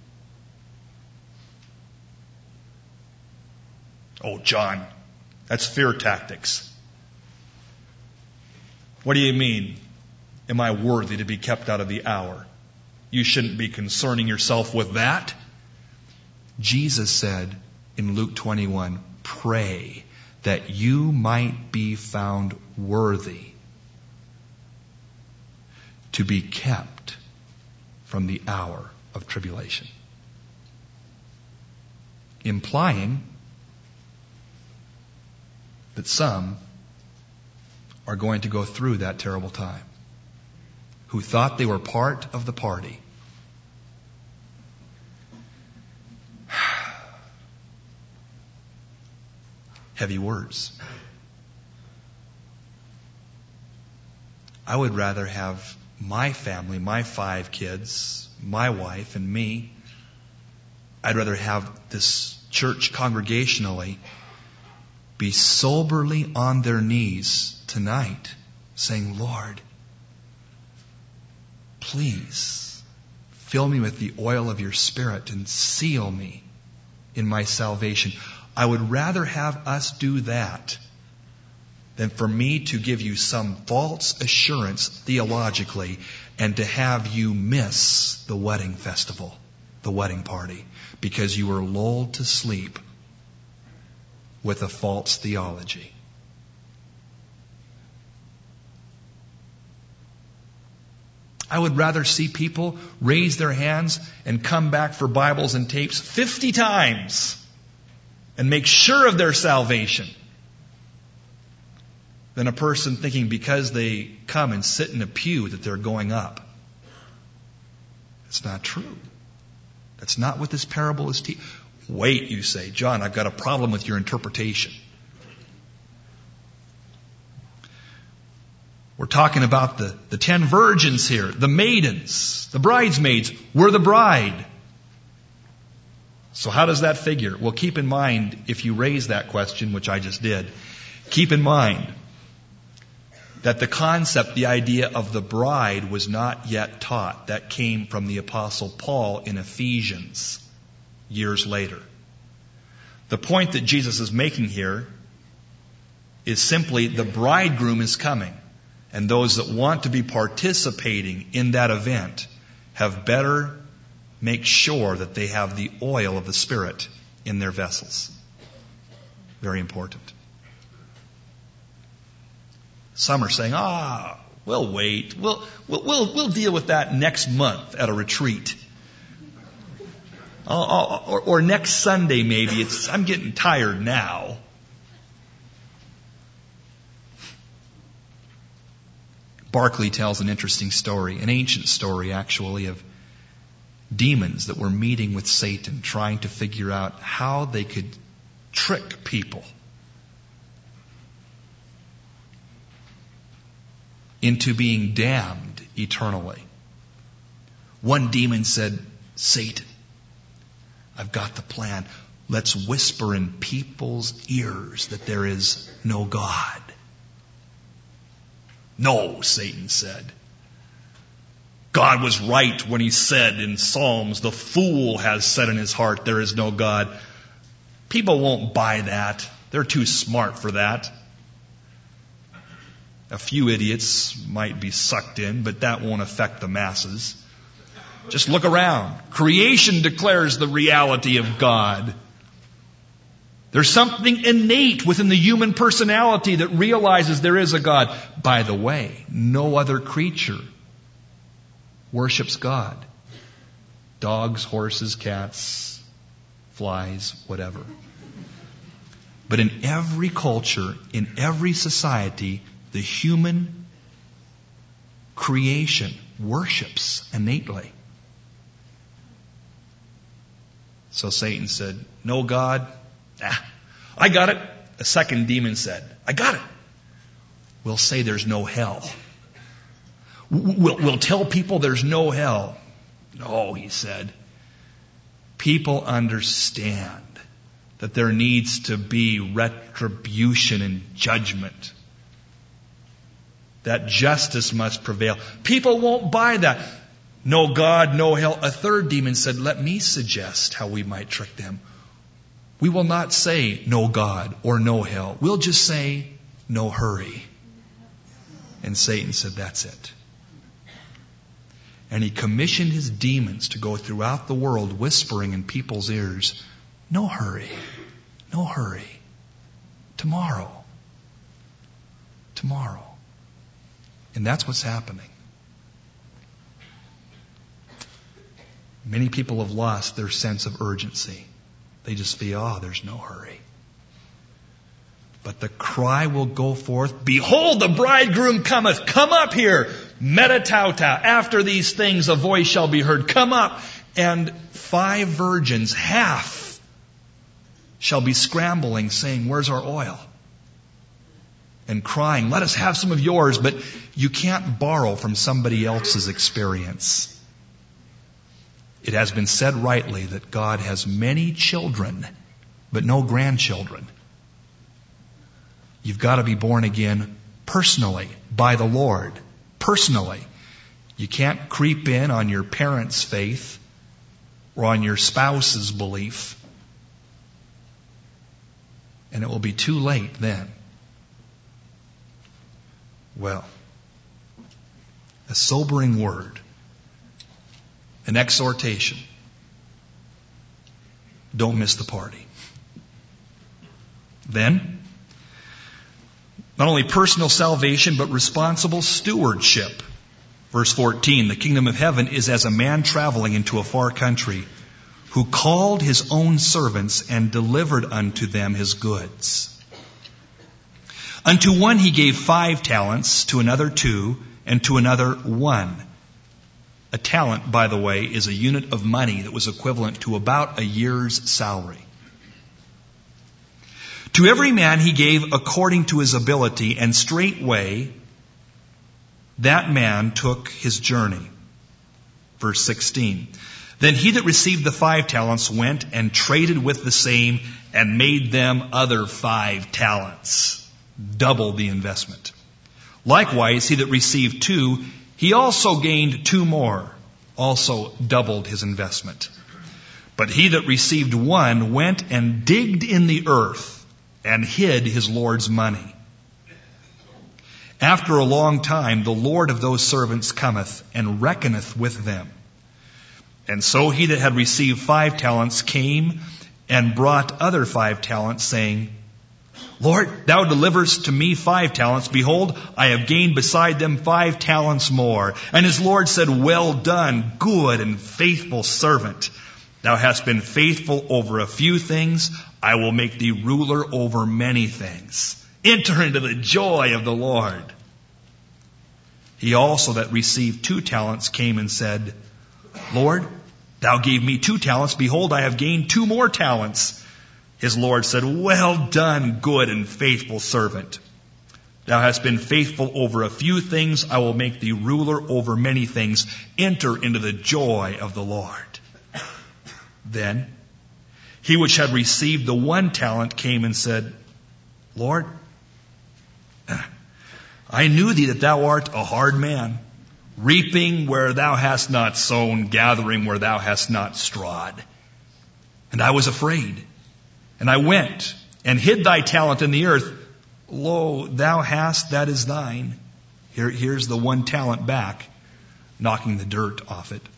Oh, John, that's fear tactics. What do you mean? Am I worthy to be kept out of the hour? You shouldn't be concerning yourself with that. Jesus said in Luke twenty-one, pray that you might be found worthy to be kept from the hour of tribulation. Implying that some are going to go through that terrible time, who thought they were part of the party. Heavy words. I would rather have my family, my five kids, my wife and me, I'd rather have this church congregationally be soberly on their knees tonight, saying, Lord, please fill me with the oil of your Spirit and seal me in my salvation. I would rather have us do that than for me to give you some false assurance theologically and to have you miss the wedding festival, the wedding party, because you were lulled to sleep with a false theology. I would rather see people raise their hands and come back for Bibles and tapes fifty times and make sure of their salvation than a person thinking because they come and sit in a pew that they're going up. It's not true. That's not what this parable is teaching. Wait, you say, John, I've got a problem with your interpretation. We're talking about the, the ten virgins here, the maidens, the bridesmaids. We're the bride. So how does that figure? Well, keep in mind, if you raise that question, which I just did, keep in mind that the concept, the idea of the bride was not yet taught. That came from the Apostle Paul in Ephesians years later. The point that Jesus is making here is simply the bridegroom is coming. And those that want to be participating in that event have better make sure that they have the oil of the Spirit in their vessels. Very important. Some are saying, ah, we'll wait. We'll, we'll, we'll, we'll deal with that next month at a retreat. Or, or, or next Sunday maybe. It's, I'm getting tired now. Barclay tells an interesting story, an ancient story actually, of demons that were meeting with Satan, trying to figure out how they could trick people into being damned eternally. One demon said, Satan, I've got the plan. Let's whisper in people's ears that there is no God. No, Satan said. God was right when he said in Psalms, the fool has said in his heart, there is no God. People won't buy that. They're too smart for that. A few idiots might be sucked in, but that won't affect the masses. Just look around. Creation declares the reality of God. There's something innate within the human personality that realizes there is a God. By the way, no other creature worships God. Dogs, horses, cats, flies, whatever. But in every culture, in every society, the human creation worships innately. So Satan said, no God. Ah, I got it. A second demon said, I got it. We'll say there's no hell. We'll, we'll tell people there's no hell. No, he said. People understand that there needs to be retribution and judgment. That justice must prevail. People won't buy that. No God, no hell. A third demon said, let me suggest how we might trick them. We will not say no God or no hell. We'll just say no hurry. And Satan said, that's it. And he commissioned his demons to go throughout the world whispering in people's ears, no hurry, no hurry. Tomorrow. Tomorrow. And that's what's happening. Many people have lost their sense of urgency. They just feel, oh, there's no hurry. But the cry will go forth, behold, the bridegroom cometh, come up here, metatauta, after these things a voice shall be heard, come up. And five virgins, half, shall be scrambling, saying, where's our oil? And crying, let us have some of yours, but you can't borrow from somebody else's experience. It has been said rightly that God has many children, but no grandchildren. You've got to be born again personally, by the Lord, personally. You can't creep in on your parents' faith or on your spouse's belief. And it will be too late then. Well, a sobering word. An exhortation. Don't miss the party. Then, not only personal salvation, but responsible stewardship. Verse fourteen, the kingdom of heaven is as a man traveling into a far country, who called his own servants and delivered unto them his goods. Unto one he gave five talents, to another two, and to another one. A talent, by the way, is a unit of money that was equivalent to about a year's salary. To every man he gave according to his ability, and straightway that man took his journey. Verse sixteen. Then he that received the five talents went and traded with the same and made them other five talents. Double the investment. Likewise, he that received two, he also gained two more, also doubled his investment. But he that received one went and digged in the earth and hid his Lord's money. After a long time, the Lord of those servants cometh and reckoneth with them. And so he that had received five talents came and brought other five talents, saying, Lord, thou deliverest to me five talents. Behold, I have gained beside them five talents more. And his Lord said, Well done, good and faithful servant. Thou hast been faithful over a few things. I will make thee ruler over many things. Enter into the joy of the Lord. He also that received two talents came and said, Lord, thou gave me two talents. Behold, I have gained two more talents. His Lord said, Well done, good and faithful servant. Thou hast been faithful over a few things. I will make thee ruler over many things. Enter into the joy of the Lord. Then he which had received the one talent came and said, Lord, I knew thee that thou art a hard man, reaping where thou hast not sown, gathering where thou hast not strawed. And I was afraid. And I went and hid thy talent in the earth. Lo, thou hast, that is thine. Here, here's the one talent back, knocking the dirt off it.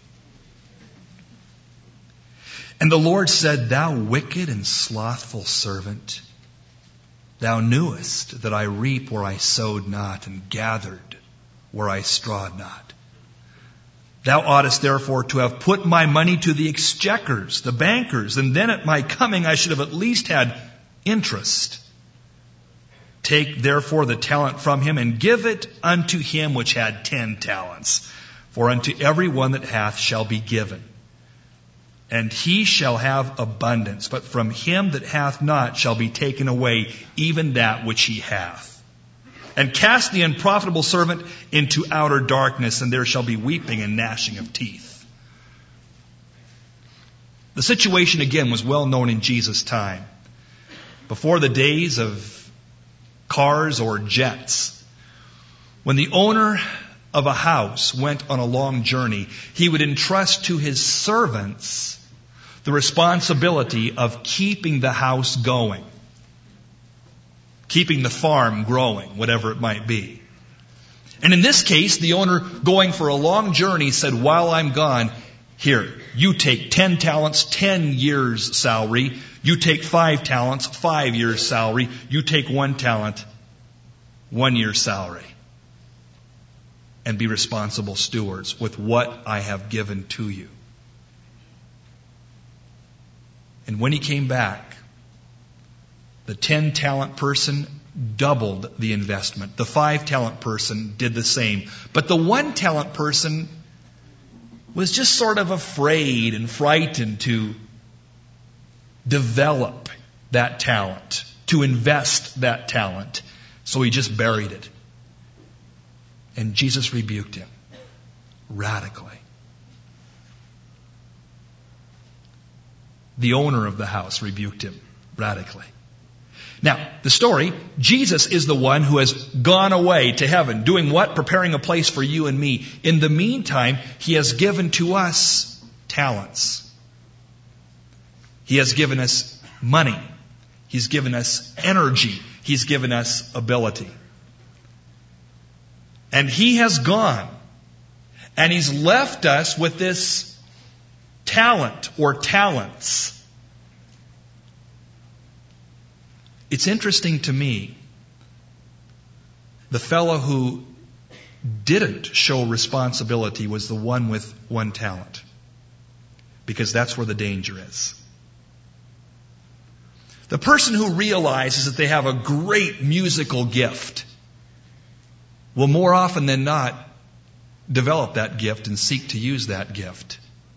And the Lord said, Thou wicked and slothful servant, thou knewest that I reap where I sowed not, and gathered where I strawed not. Thou oughtest therefore to have put my money to the exchequers, the bankers, and then at my coming I should have at least had interest. Take therefore the talent from him, and give it unto him which had ten talents. For unto every one that hath shall be given, and he shall have abundance. But from him that hath not shall be taken away even that which he hath. And cast the unprofitable servant into outer darkness, and there shall be weeping and gnashing of teeth. The situation again was well known in Jesus' time. Before the days of cars or jets, when the owner of a house went on a long journey, he would entrust to his servants the responsibility of keeping the house going, keeping the farm growing, whatever it might be. And in this case, the owner going for a long journey said, while I'm gone, here, you take ten talents, ten years salary. You take five talents, five years salary. You take one talent, one year's salary. And be responsible stewards with what I have given to you. And when he came back, the ten talent person doubled the investment. The five talent person did the same. But the one talent person was just sort of afraid and frightened to develop that talent, to invest that talent. So he just buried it. And Jesus rebuked him radically. The owner of the house rebuked him radically. Now, the story, Jesus is the one who has gone away to heaven. Doing what? Preparing a place for you and me. In the meantime, he has given to us talents. He has given us money. He's given us energy. He's given us ability. And he has gone. And he's left us with this talent or talents. It's interesting to me, the fellow who didn't show responsibility was the one with one talent. Because that's where the danger is. The person who realizes that they have a great musical gift will more often than not develop that gift and seek to use that gift.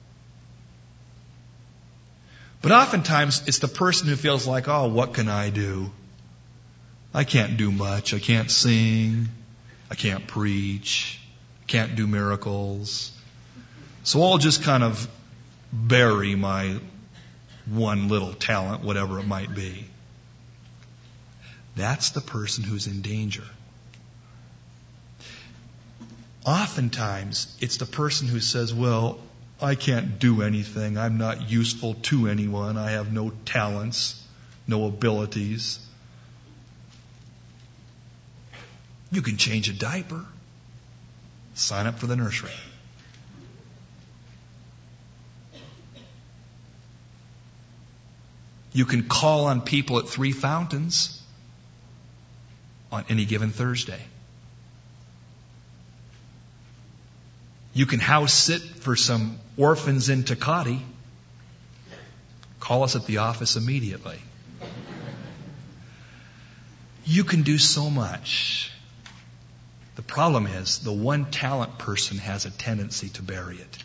But oftentimes it's the person who feels like, oh, what can I do? I can't do much. I can't sing. I can't preach. I can't do miracles. So I'll just kind of bury my one little talent, whatever it might be. That's the person who's in danger. Oftentimes, it's the person who says, well, I can't do anything. I'm not useful to anyone. I have no talents, no abilities. You can change a diaper. Sign up for the nursery. You can call on people at Three Fountains on any given Thursday. You can house sit for some orphans in Tecate. Call us at the office immediately. You can do so much. The problem is the one talent person has a tendency to bury it.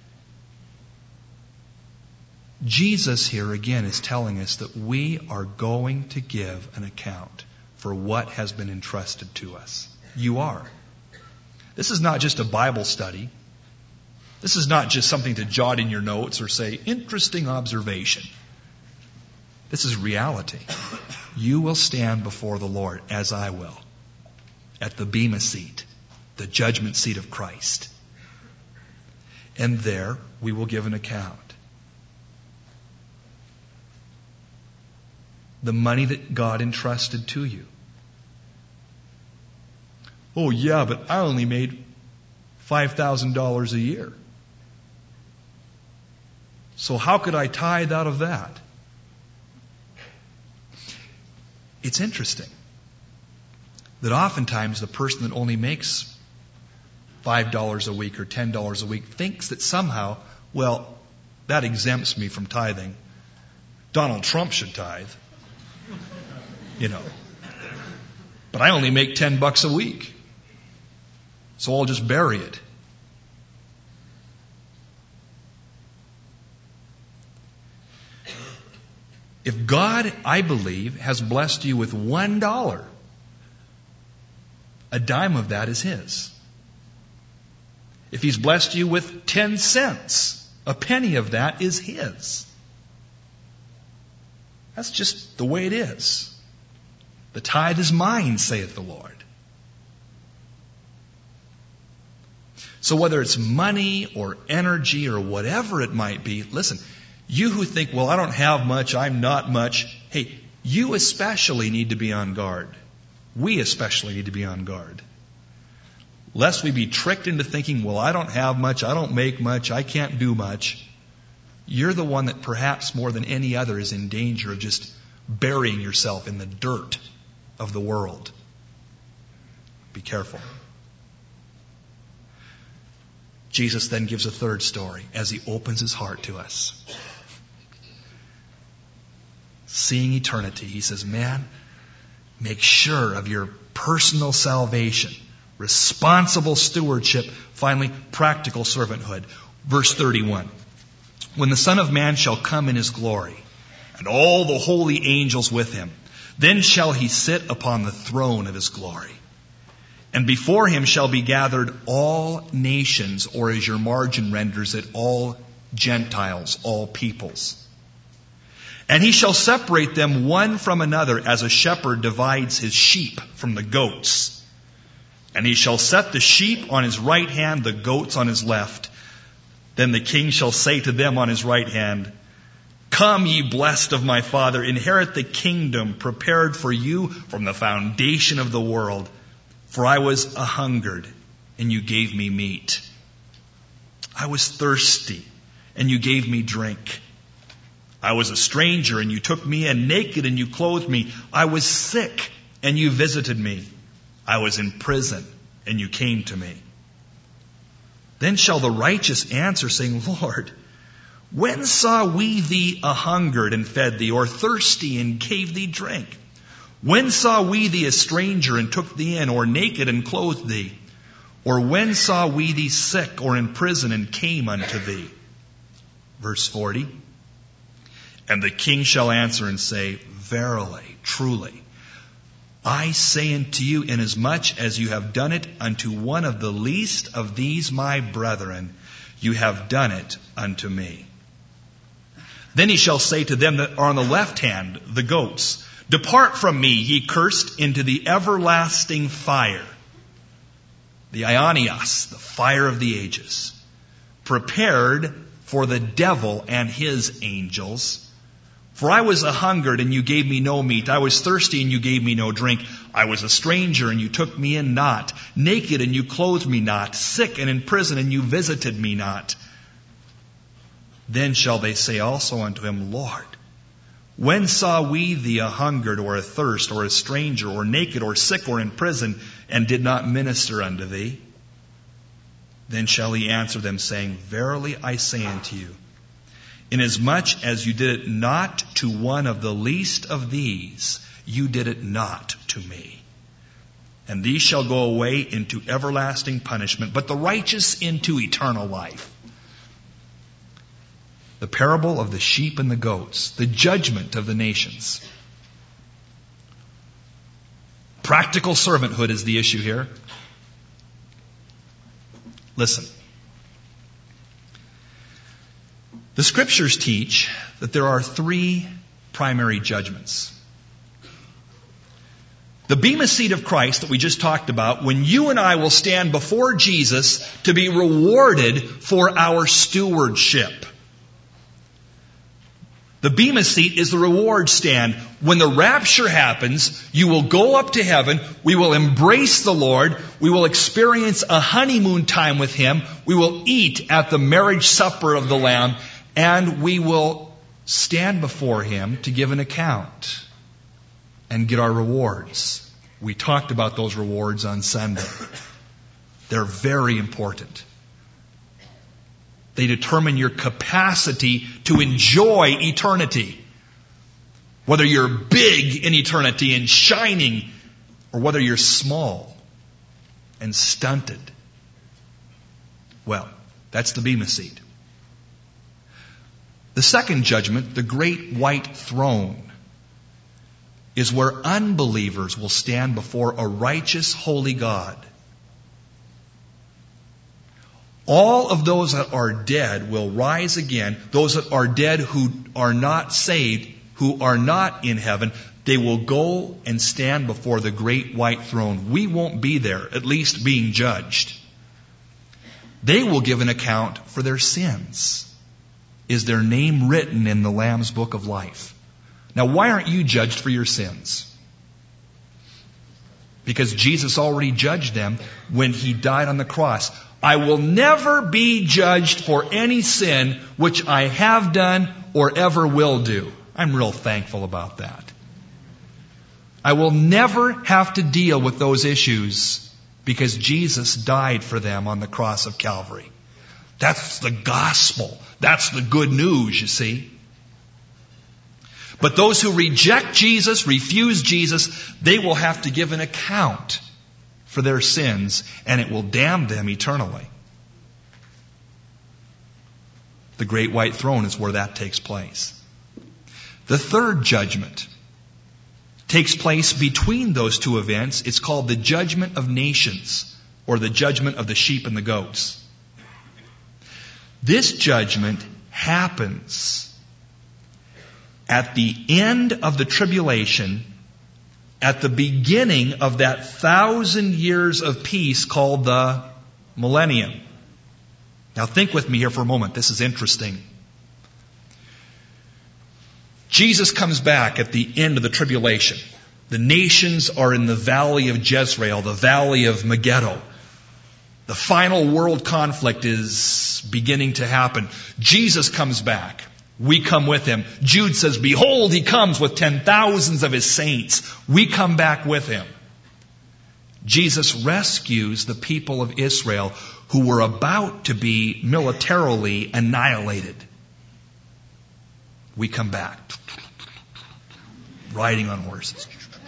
Jesus here again is telling us that we are going to give an account for what has been entrusted to us. You are. This is not just a Bible study. This is not just something to jot in your notes or say, interesting observation. This is reality. You will stand before the Lord, as I will, at the Bema seat, the judgment seat of Christ. And there we will give an account. The money that God entrusted to you. Oh yeah, but I only made five thousand dollars a year. So how could I tithe out of that? It's interesting that oftentimes the person that only makes five dollars a week or ten dollars a week thinks that somehow, well, that exempts me from tithing. Donald Trump should tithe. You know. But I only make ten bucks a week. So I'll just bury it. If God, I believe, has blessed you with one dollar, a dime of that is His. If He's blessed you with ten cents, a penny of that is His. That's just the way it is. The tithe is mine, saith the Lord. So whether it's money or energy or whatever it might be, listen, you who think, well, I don't have much, I'm not much, hey, you especially need to be on guard. We especially need to be on guard. Lest we be tricked into thinking, well, I don't have much, I don't make much, I can't do much. You're the one that perhaps more than any other is in danger of just burying yourself in the dirt of the world. Be careful. Jesus then gives a third story as He opens His heart to us. Seeing eternity, He says, man, make sure of your personal salvation, responsible stewardship, finally, practical servanthood. Verse thirty-one. When the Son of Man shall come in His glory, and all the holy angels with Him, then shall He sit upon the throne of His glory. And before Him shall be gathered all nations, or as your margin renders it, all Gentiles, all peoples. And He shall separate them one from another, as a shepherd divides his sheep from the goats. And He shall set the sheep on His right hand, the goats on His left. Then the King shall say to them on His right hand, come, ye blessed of my Father, inherit the kingdom prepared for you from the foundation of the world. For I was a hungered, and you gave me meat. I was thirsty, and you gave me drink. I was a stranger, and you took me in, naked, and you clothed me. I was sick, and you visited me. I was in prison, and you came to me. Then shall the righteous answer, saying, Lord, when saw we thee a hungered and fed thee, or thirsty and gave thee drink? When saw we thee a stranger and took thee in, or naked and clothed thee? Or when saw we thee sick or in prison and came unto thee? Verse forty. And the king shall answer and say, Verily, truly, I say unto you, inasmuch as you have done it unto one of the least of these my brethren, you have done it unto me. Then he shall say to them that are on the left hand, the goats, Depart from me, ye cursed, into the everlasting fire. The Aionios, the fire of the ages, prepared for the devil and his angels. For I was a hungered, and you gave me no meat. I was thirsty, and you gave me no drink. I was a stranger, and you took me in not. Naked, and you clothed me not. Sick and in prison, and you visited me not. Then shall they say also unto him, Lord, when saw we thee a hungered, or a thirst, or a stranger, or naked, or sick, or in prison, and did not minister unto thee? Then shall he answer them, saying, Verily I say unto you, inasmuch as you did it not to one of the least of these, you did it not to me. And these shall go away into everlasting punishment, but the righteous into eternal life. The parable of the sheep and the goats, the judgment of the nations. Practical servanthood is the issue here. Listen. The scriptures teach that there are three primary judgments. The bema seat of Christ that we just talked about, when you and I will stand before Jesus to be rewarded for our stewardship. The bema seat is the reward stand. When the rapture happens, you will go up to heaven. We will embrace the Lord. We will experience a honeymoon time with Him. We will eat at the marriage supper of the Lamb. And we will stand before Him to give an account and get our rewards. We talked about those rewards on Sunday. They're very important. They determine your capacity to enjoy eternity. Whether you're big in eternity and shining, or whether you're small and stunted. Well, that's the bema seat. The second judgment, the great white throne, is where unbelievers will stand before a righteous, holy God. All of those that are dead will rise again. Those that are dead who are not saved, who are not in heaven, they will go and stand before the great white throne. We won't be there, at least being judged. They will give an account for their sins. Is their name written in the Lamb's book of life? Now, why aren't you judged for your sins? Because Jesus already judged them when He died on the cross. I will never be judged for any sin which I have done or ever will do. I'm real thankful about that. I will never have to deal with those issues because Jesus died for them on the cross of Calvary. That's the gospel. That's the good news, you see. But those who reject Jesus, refuse Jesus, they will have to give an account for their sins, and it will damn them eternally. The great white throne is where that takes place. The third judgment takes place between those two events. It's called the judgment of nations, or the judgment of the sheep and the goats. This judgment happens at the end of the tribulation, at the beginning of that thousand years of peace called the millennium. Now think with me here for a moment. This is interesting. Jesus comes back at the end of the tribulation. The nations are in the valley of Jezreel, the valley of Megiddo. The final world conflict is beginning to happen. Jesus comes back. We come with Him. Jude says, behold, He comes with ten thousands of His saints. We come back with Him. Jesus rescues the people of Israel who were about to be militarily annihilated. We come back, riding on horses.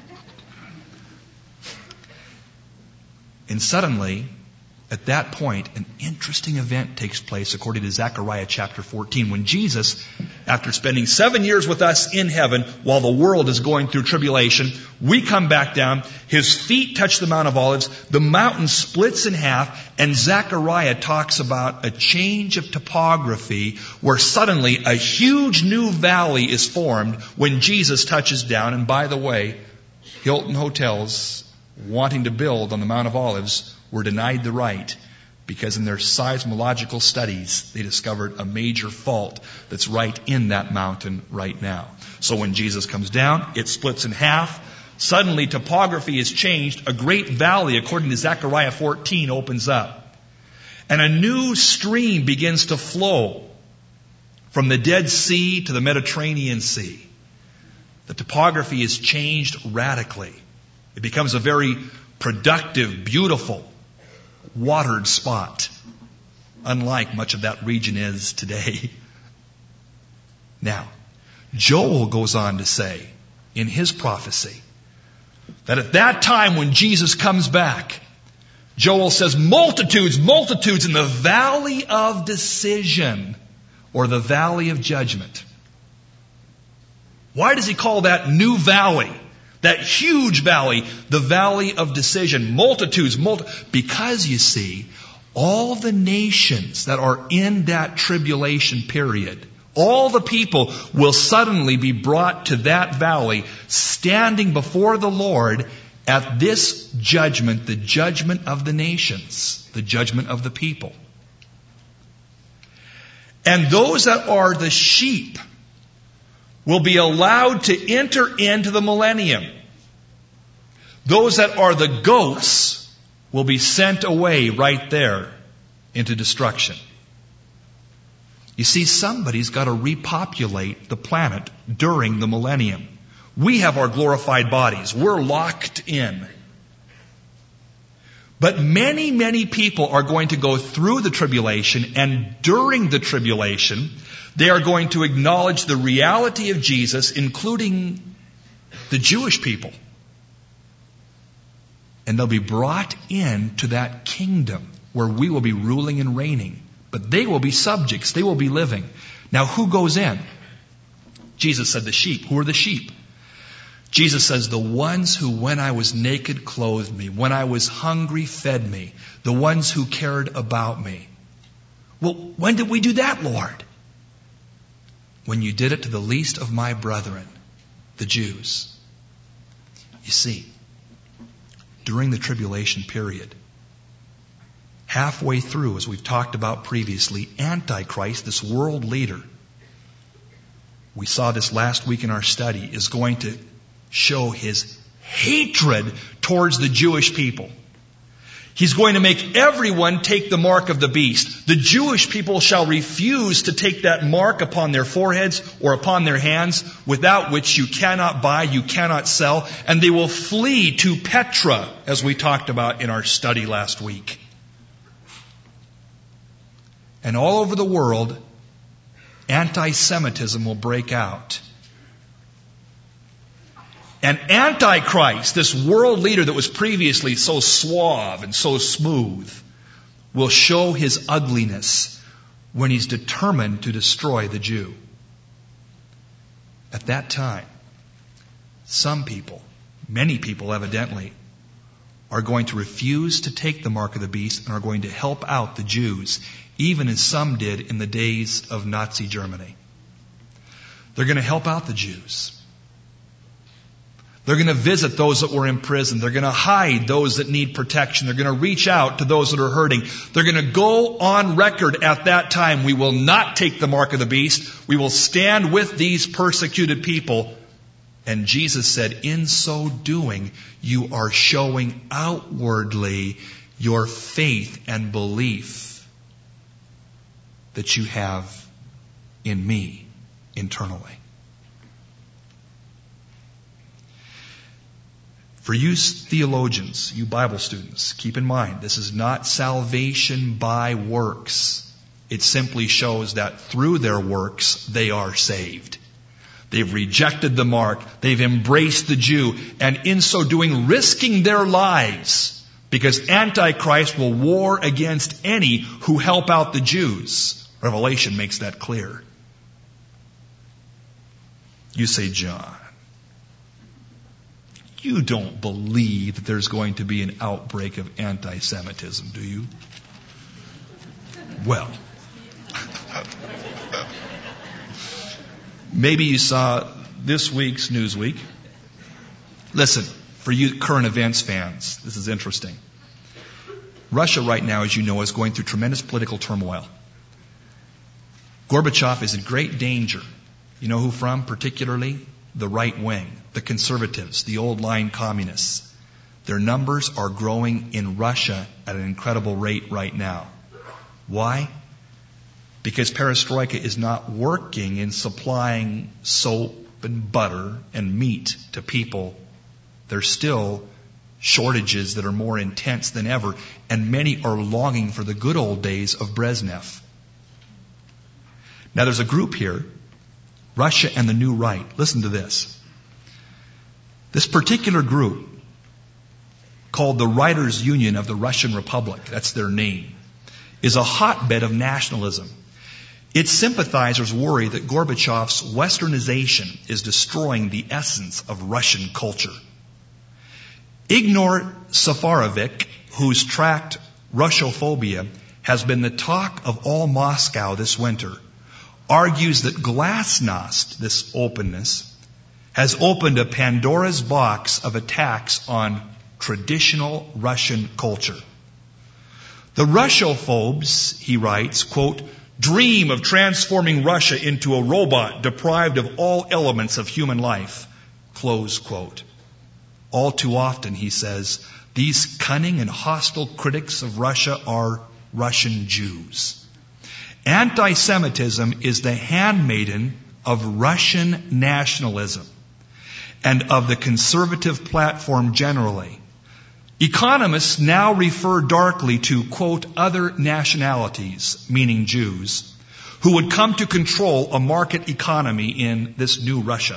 And suddenly, at that point, an interesting event takes place according to Zechariah chapter fourteen, when Jesus, after spending seven years with us in heaven while the world is going through tribulation, we come back down, his feet touch the Mount of Olives, the mountain splits in half, and Zechariah talks about a change of topography where suddenly a huge new valley is formed when Jesus touches down. And by the way, Hilton Hotels wanting to build on the Mount of Olives were denied the right because in their seismological studies they discovered a major fault that's right in that mountain right now. So when Jesus comes down, it splits in half. Suddenly topography is changed. A great valley, according to Zechariah fourteen, opens up. And a new stream begins to flow from the Dead Sea to the Mediterranean Sea. The topography is changed radically. It becomes a very productive, beautiful, watered spot, unlike much of that region is today. Now, Joel goes on to say in his prophecy that at that time when Jesus comes back, Joel says multitudes, multitudes in the valley of decision or the valley of judgment. Why does he call that new valley? That huge valley, the valley of decision, multitudes, multi- because you see, all the nations that are in that tribulation period, all the people will suddenly be brought to that valley, standing before the Lord at this judgment, the judgment of the nations, the judgment of the people. And those that are the sheep will be allowed to enter into the millennium. Those that are the goats will be sent away right there into destruction. You see, somebody's got to repopulate the planet during the millennium. We have our glorified bodies. We're locked in. But many, many people are going to go through the tribulation, and during the tribulation, they are going to acknowledge the reality of Jesus, including the Jewish people. And they'll be brought into that kingdom where we will be ruling and reigning. But they will be subjects. They will be living. Now, who goes in? Jesus said the sheep. Who are the sheep? Jesus says, the ones who when I was naked clothed me, when I was hungry fed me, the ones who cared about me. Well, when did we do that, Lord? When you did it to the least of my brethren, the Jews. You see, during the tribulation period, halfway through, as we've talked about previously, Antichrist, this world leader, we saw this last week in our study, is going to show his hatred towards the Jewish people. He's going to make everyone take the mark of the beast. The Jewish people shall refuse to take that mark upon their foreheads or upon their hands, without which you cannot buy, you cannot sell, and they will flee to Petra, as we talked about in our study last week. And all over the world, anti-Semitism will break out. And Antichrist, this world leader that was previously so suave and so smooth, will show his ugliness when he's determined to destroy the Jew. At that time, some people, many people evidently, are going to refuse to take the mark of the beast and are going to help out the Jews, even as some did in the days of Nazi Germany. They're going to help out the Jews. They're going to visit those that were in prison. They're going to hide those that need protection. They're going to reach out to those that are hurting. They're going to go on record at that time. We will not take the mark of the beast. We will stand with these persecuted people. And Jesus said, in so doing, you are showing outwardly your faith and belief that you have in me internally. For you theologians, you Bible students, keep in mind, this is not salvation by works. It simply shows that through their works, they are saved. They've rejected the mark. They've embraced the Jew. And in so doing, risking their lives. Because Antichrist will war against any who help out the Jews. Revelation makes that clear. You say, John, you don't believe that there's going to be an outbreak of anti-Semitism, do you? Well, maybe you saw this week's Newsweek. Listen, for you current events fans, this is interesting. Russia right now, as you know, is going through tremendous political turmoil. Gorbachev is in great danger. You know who from? Particularly the right wing, the conservatives, the old line communists. Their numbers are growing in Russia at an incredible rate right now. Why? Because perestroika is not working in supplying soap and butter and meat to people. There's still shortages that are more intense than ever, and many are longing for the good old days of Brezhnev. Now there's a group here, Russia and the New Right. Listen to this. This particular group, called the Writers' Union of the Russian Republic, that's their name, is a hotbed of nationalism. Its sympathizers worry that Gorbachev's westernization is destroying the essence of Russian culture. Igor Safarovic, whose tract Russophobia has been the talk of all Moscow this winter, argues that glasnost, this openness, has opened a Pandora's box of attacks on traditional Russian culture. The Russophobes, he writes, quote, dream of transforming Russia into a robot deprived of all elements of human life, close quote. All too often, he says, these cunning and hostile critics of Russia are Russian Jews. Anti-Semitism is the handmaiden of Russian nationalism and of the conservative platform generally. Economists now refer darkly to, quote, other nationalities, meaning Jews, who would come to control a market economy in this new Russia.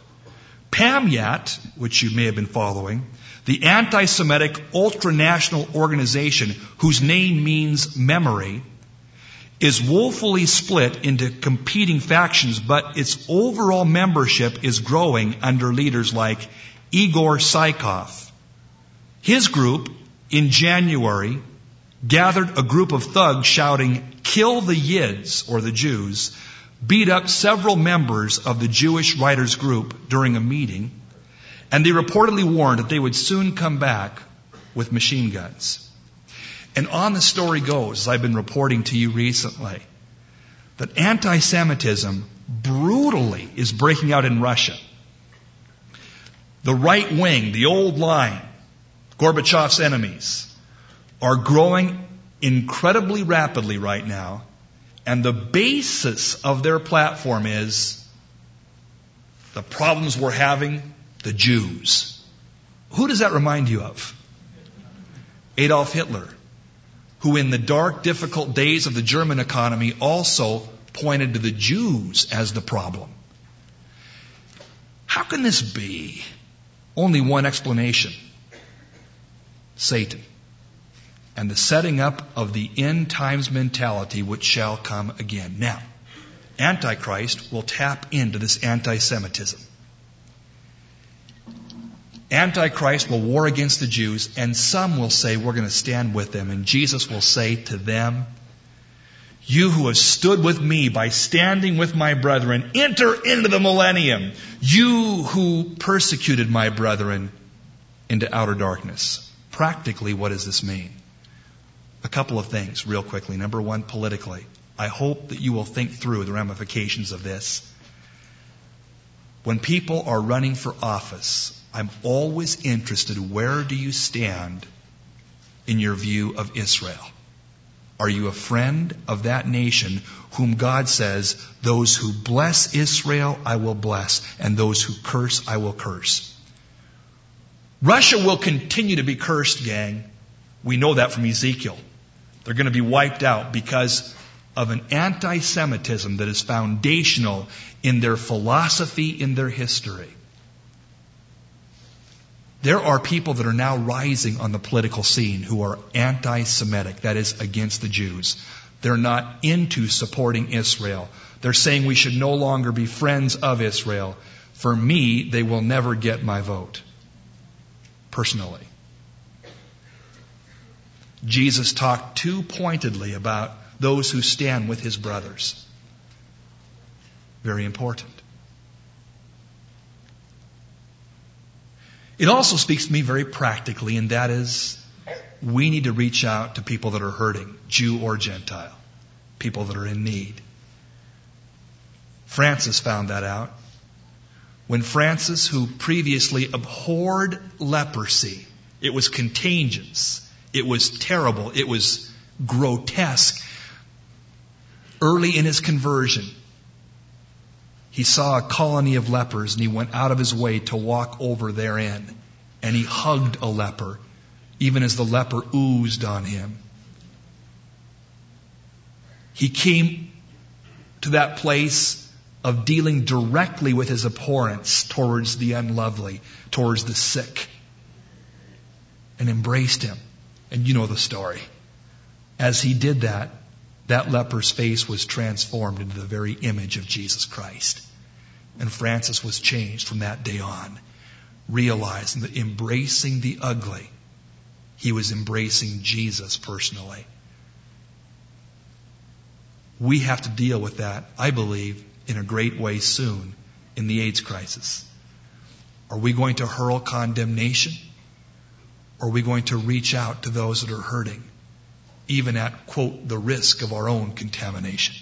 PAMYAT, which you may have been following, the anti-Semitic ultranational organization whose name means memory, is woefully split into competing factions, but its overall membership is growing under leaders like Igor Saikov. His group, in January, gathered a group of thugs shouting, "Kill the Yids," or the Jews, beat up several members of the Jewish writers group during a meeting, and they reportedly warned that they would soon come back with machine guns. And on the story goes, as I've been reporting to you recently, that anti-Semitism brutally is breaking out in Russia. The right wing, the old line, Gorbachev's enemies, are growing incredibly rapidly right now, and the basis of their platform is the problems we're having, the Jews. Who does that remind you of? Adolf Hitler, who in the dark, difficult days of the German economy also pointed to the Jews as the problem. How can this be? Only one explanation. Satan. And the setting up of the end times mentality which shall come again. Now, Antichrist will tap into this anti-Semitism. Antichrist will war against the Jews, and some will say, we're going to stand with them. And Jesus will say to them, you who have stood with me by standing with my brethren, enter into the millennium. You who persecuted my brethren, into outer darkness. Practically, what does this mean? A couple of things real quickly. Number one, politically. I hope that you will think through the ramifications of this. When people are running for office, I'm always interested, where do you stand in your view of Israel? Are you a friend of that nation whom God says, those who bless Israel I will bless, and those who curse I will curse? Russia will continue to be cursed, gang. We know that from Ezekiel. They're going to be wiped out because of an anti-Semitism that is foundational in their philosophy, in their history. There are people that are now rising on the political scene who are anti-Semitic, that is, against the Jews. They're not into supporting Israel. They're saying we should no longer be friends of Israel. For me, they will never get my vote, personally. Jesus talked too pointedly about those who stand with his brothers. Very important. It also speaks to me very practically, and that is, we need to reach out to people that are hurting, Jew or Gentile, people that are in need. Francis found that out. When Francis, who previously abhorred leprosy, it was contagious, it was terrible, it was grotesque. Early in his conversion, he saw a colony of lepers and he went out of his way to walk over therein. And he hugged a leper, even as the leper oozed on him. He came to that place of dealing directly with his abhorrence towards the unlovely, towards the sick, and embraced him. And you know the story. As he did that, that leper's face was transformed into the very image of Jesus Christ. And Francis was changed from that day on, realizing that embracing the ugly, he was embracing Jesus personally. We have to deal with that, I believe, in a great way soon in the AIDS crisis. Are we going to hurl condemnation? Or are we going to reach out to those that are hurting, even at, quote, the risk of our own contamination?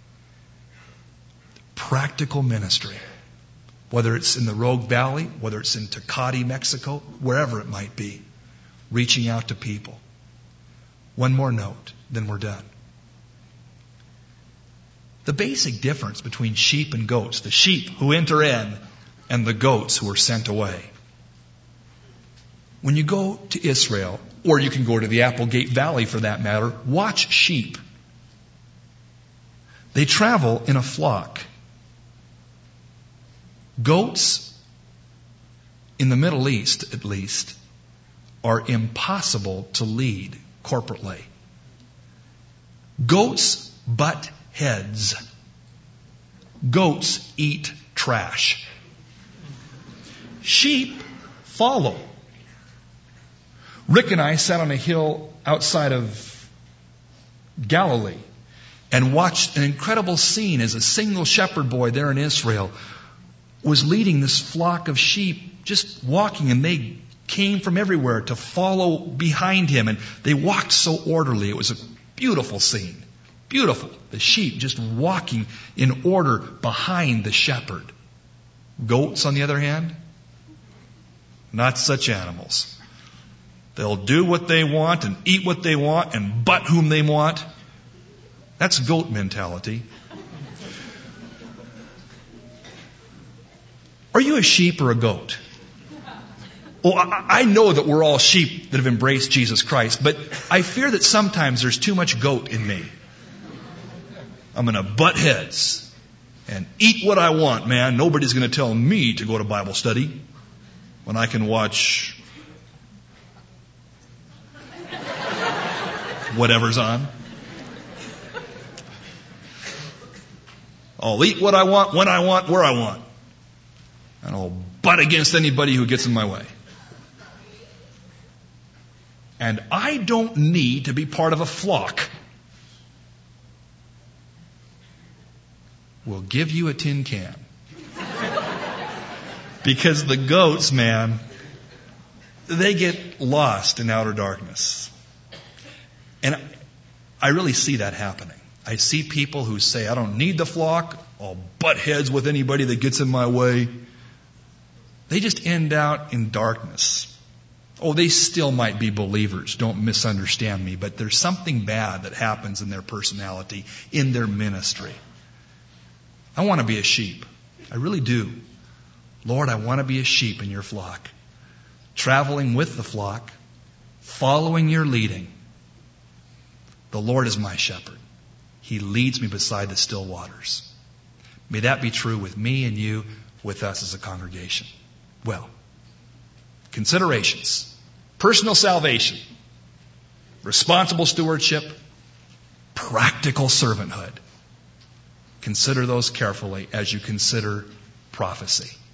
Practical ministry, whether it's in the Rogue Valley, whether it's in Tecate, Mexico, wherever it might be, reaching out to people. One more note, then we're done. The basic difference between sheep and goats, the sheep who enter in and the goats who are sent away. When you go to Israel, or you can go to the Applegate Valley for that matter, watch sheep. They travel in a flock. Goats, in the Middle East at least, are impossible to lead corporately. Goats butt heads. Goats eat trash. Sheep follow. Rick and I sat on a hill outside of Galilee and watched an incredible scene as a single shepherd boy there in Israel was leading this flock of sheep, just walking, and they came from everywhere to follow behind him, and they walked so orderly. It was a beautiful scene. Beautiful. The sheep just walking in order behind the shepherd. Goats, on the other hand, not such animals. They'll do what they want and eat what they want and butt whom they want. That's goat mentality. Are you a sheep or a goat? Oh, I know that we're all sheep that have embraced Jesus Christ, but I fear that sometimes there's too much goat in me. I'm going to butt heads and eat what I want, man. Nobody's going to tell me to go to Bible study when I can watch whatever's on. I'll eat what I want, when I want, where I want. And I'll butt against anybody who gets in my way. And I don't need to be part of a flock. We'll give you a tin can. Because the goats, man, they get lost in outer darkness. And I really see that happening. I see people who say, I don't need the flock. I'll butt heads with anybody that gets in my way. They just end out in darkness. Oh, they still might be believers. Don't misunderstand me. But there's something bad that happens in their personality, in their ministry. I want to be a sheep. I really do. Lord, I want to be a sheep in your flock. traveling with the flock, following your leading. The Lord is my shepherd. He leads me beside the still waters. May that be true with me and you, with us as a congregation. Well, considerations. Personal salvation. Responsible stewardship. Practical servanthood. Consider those carefully as you consider prophecy.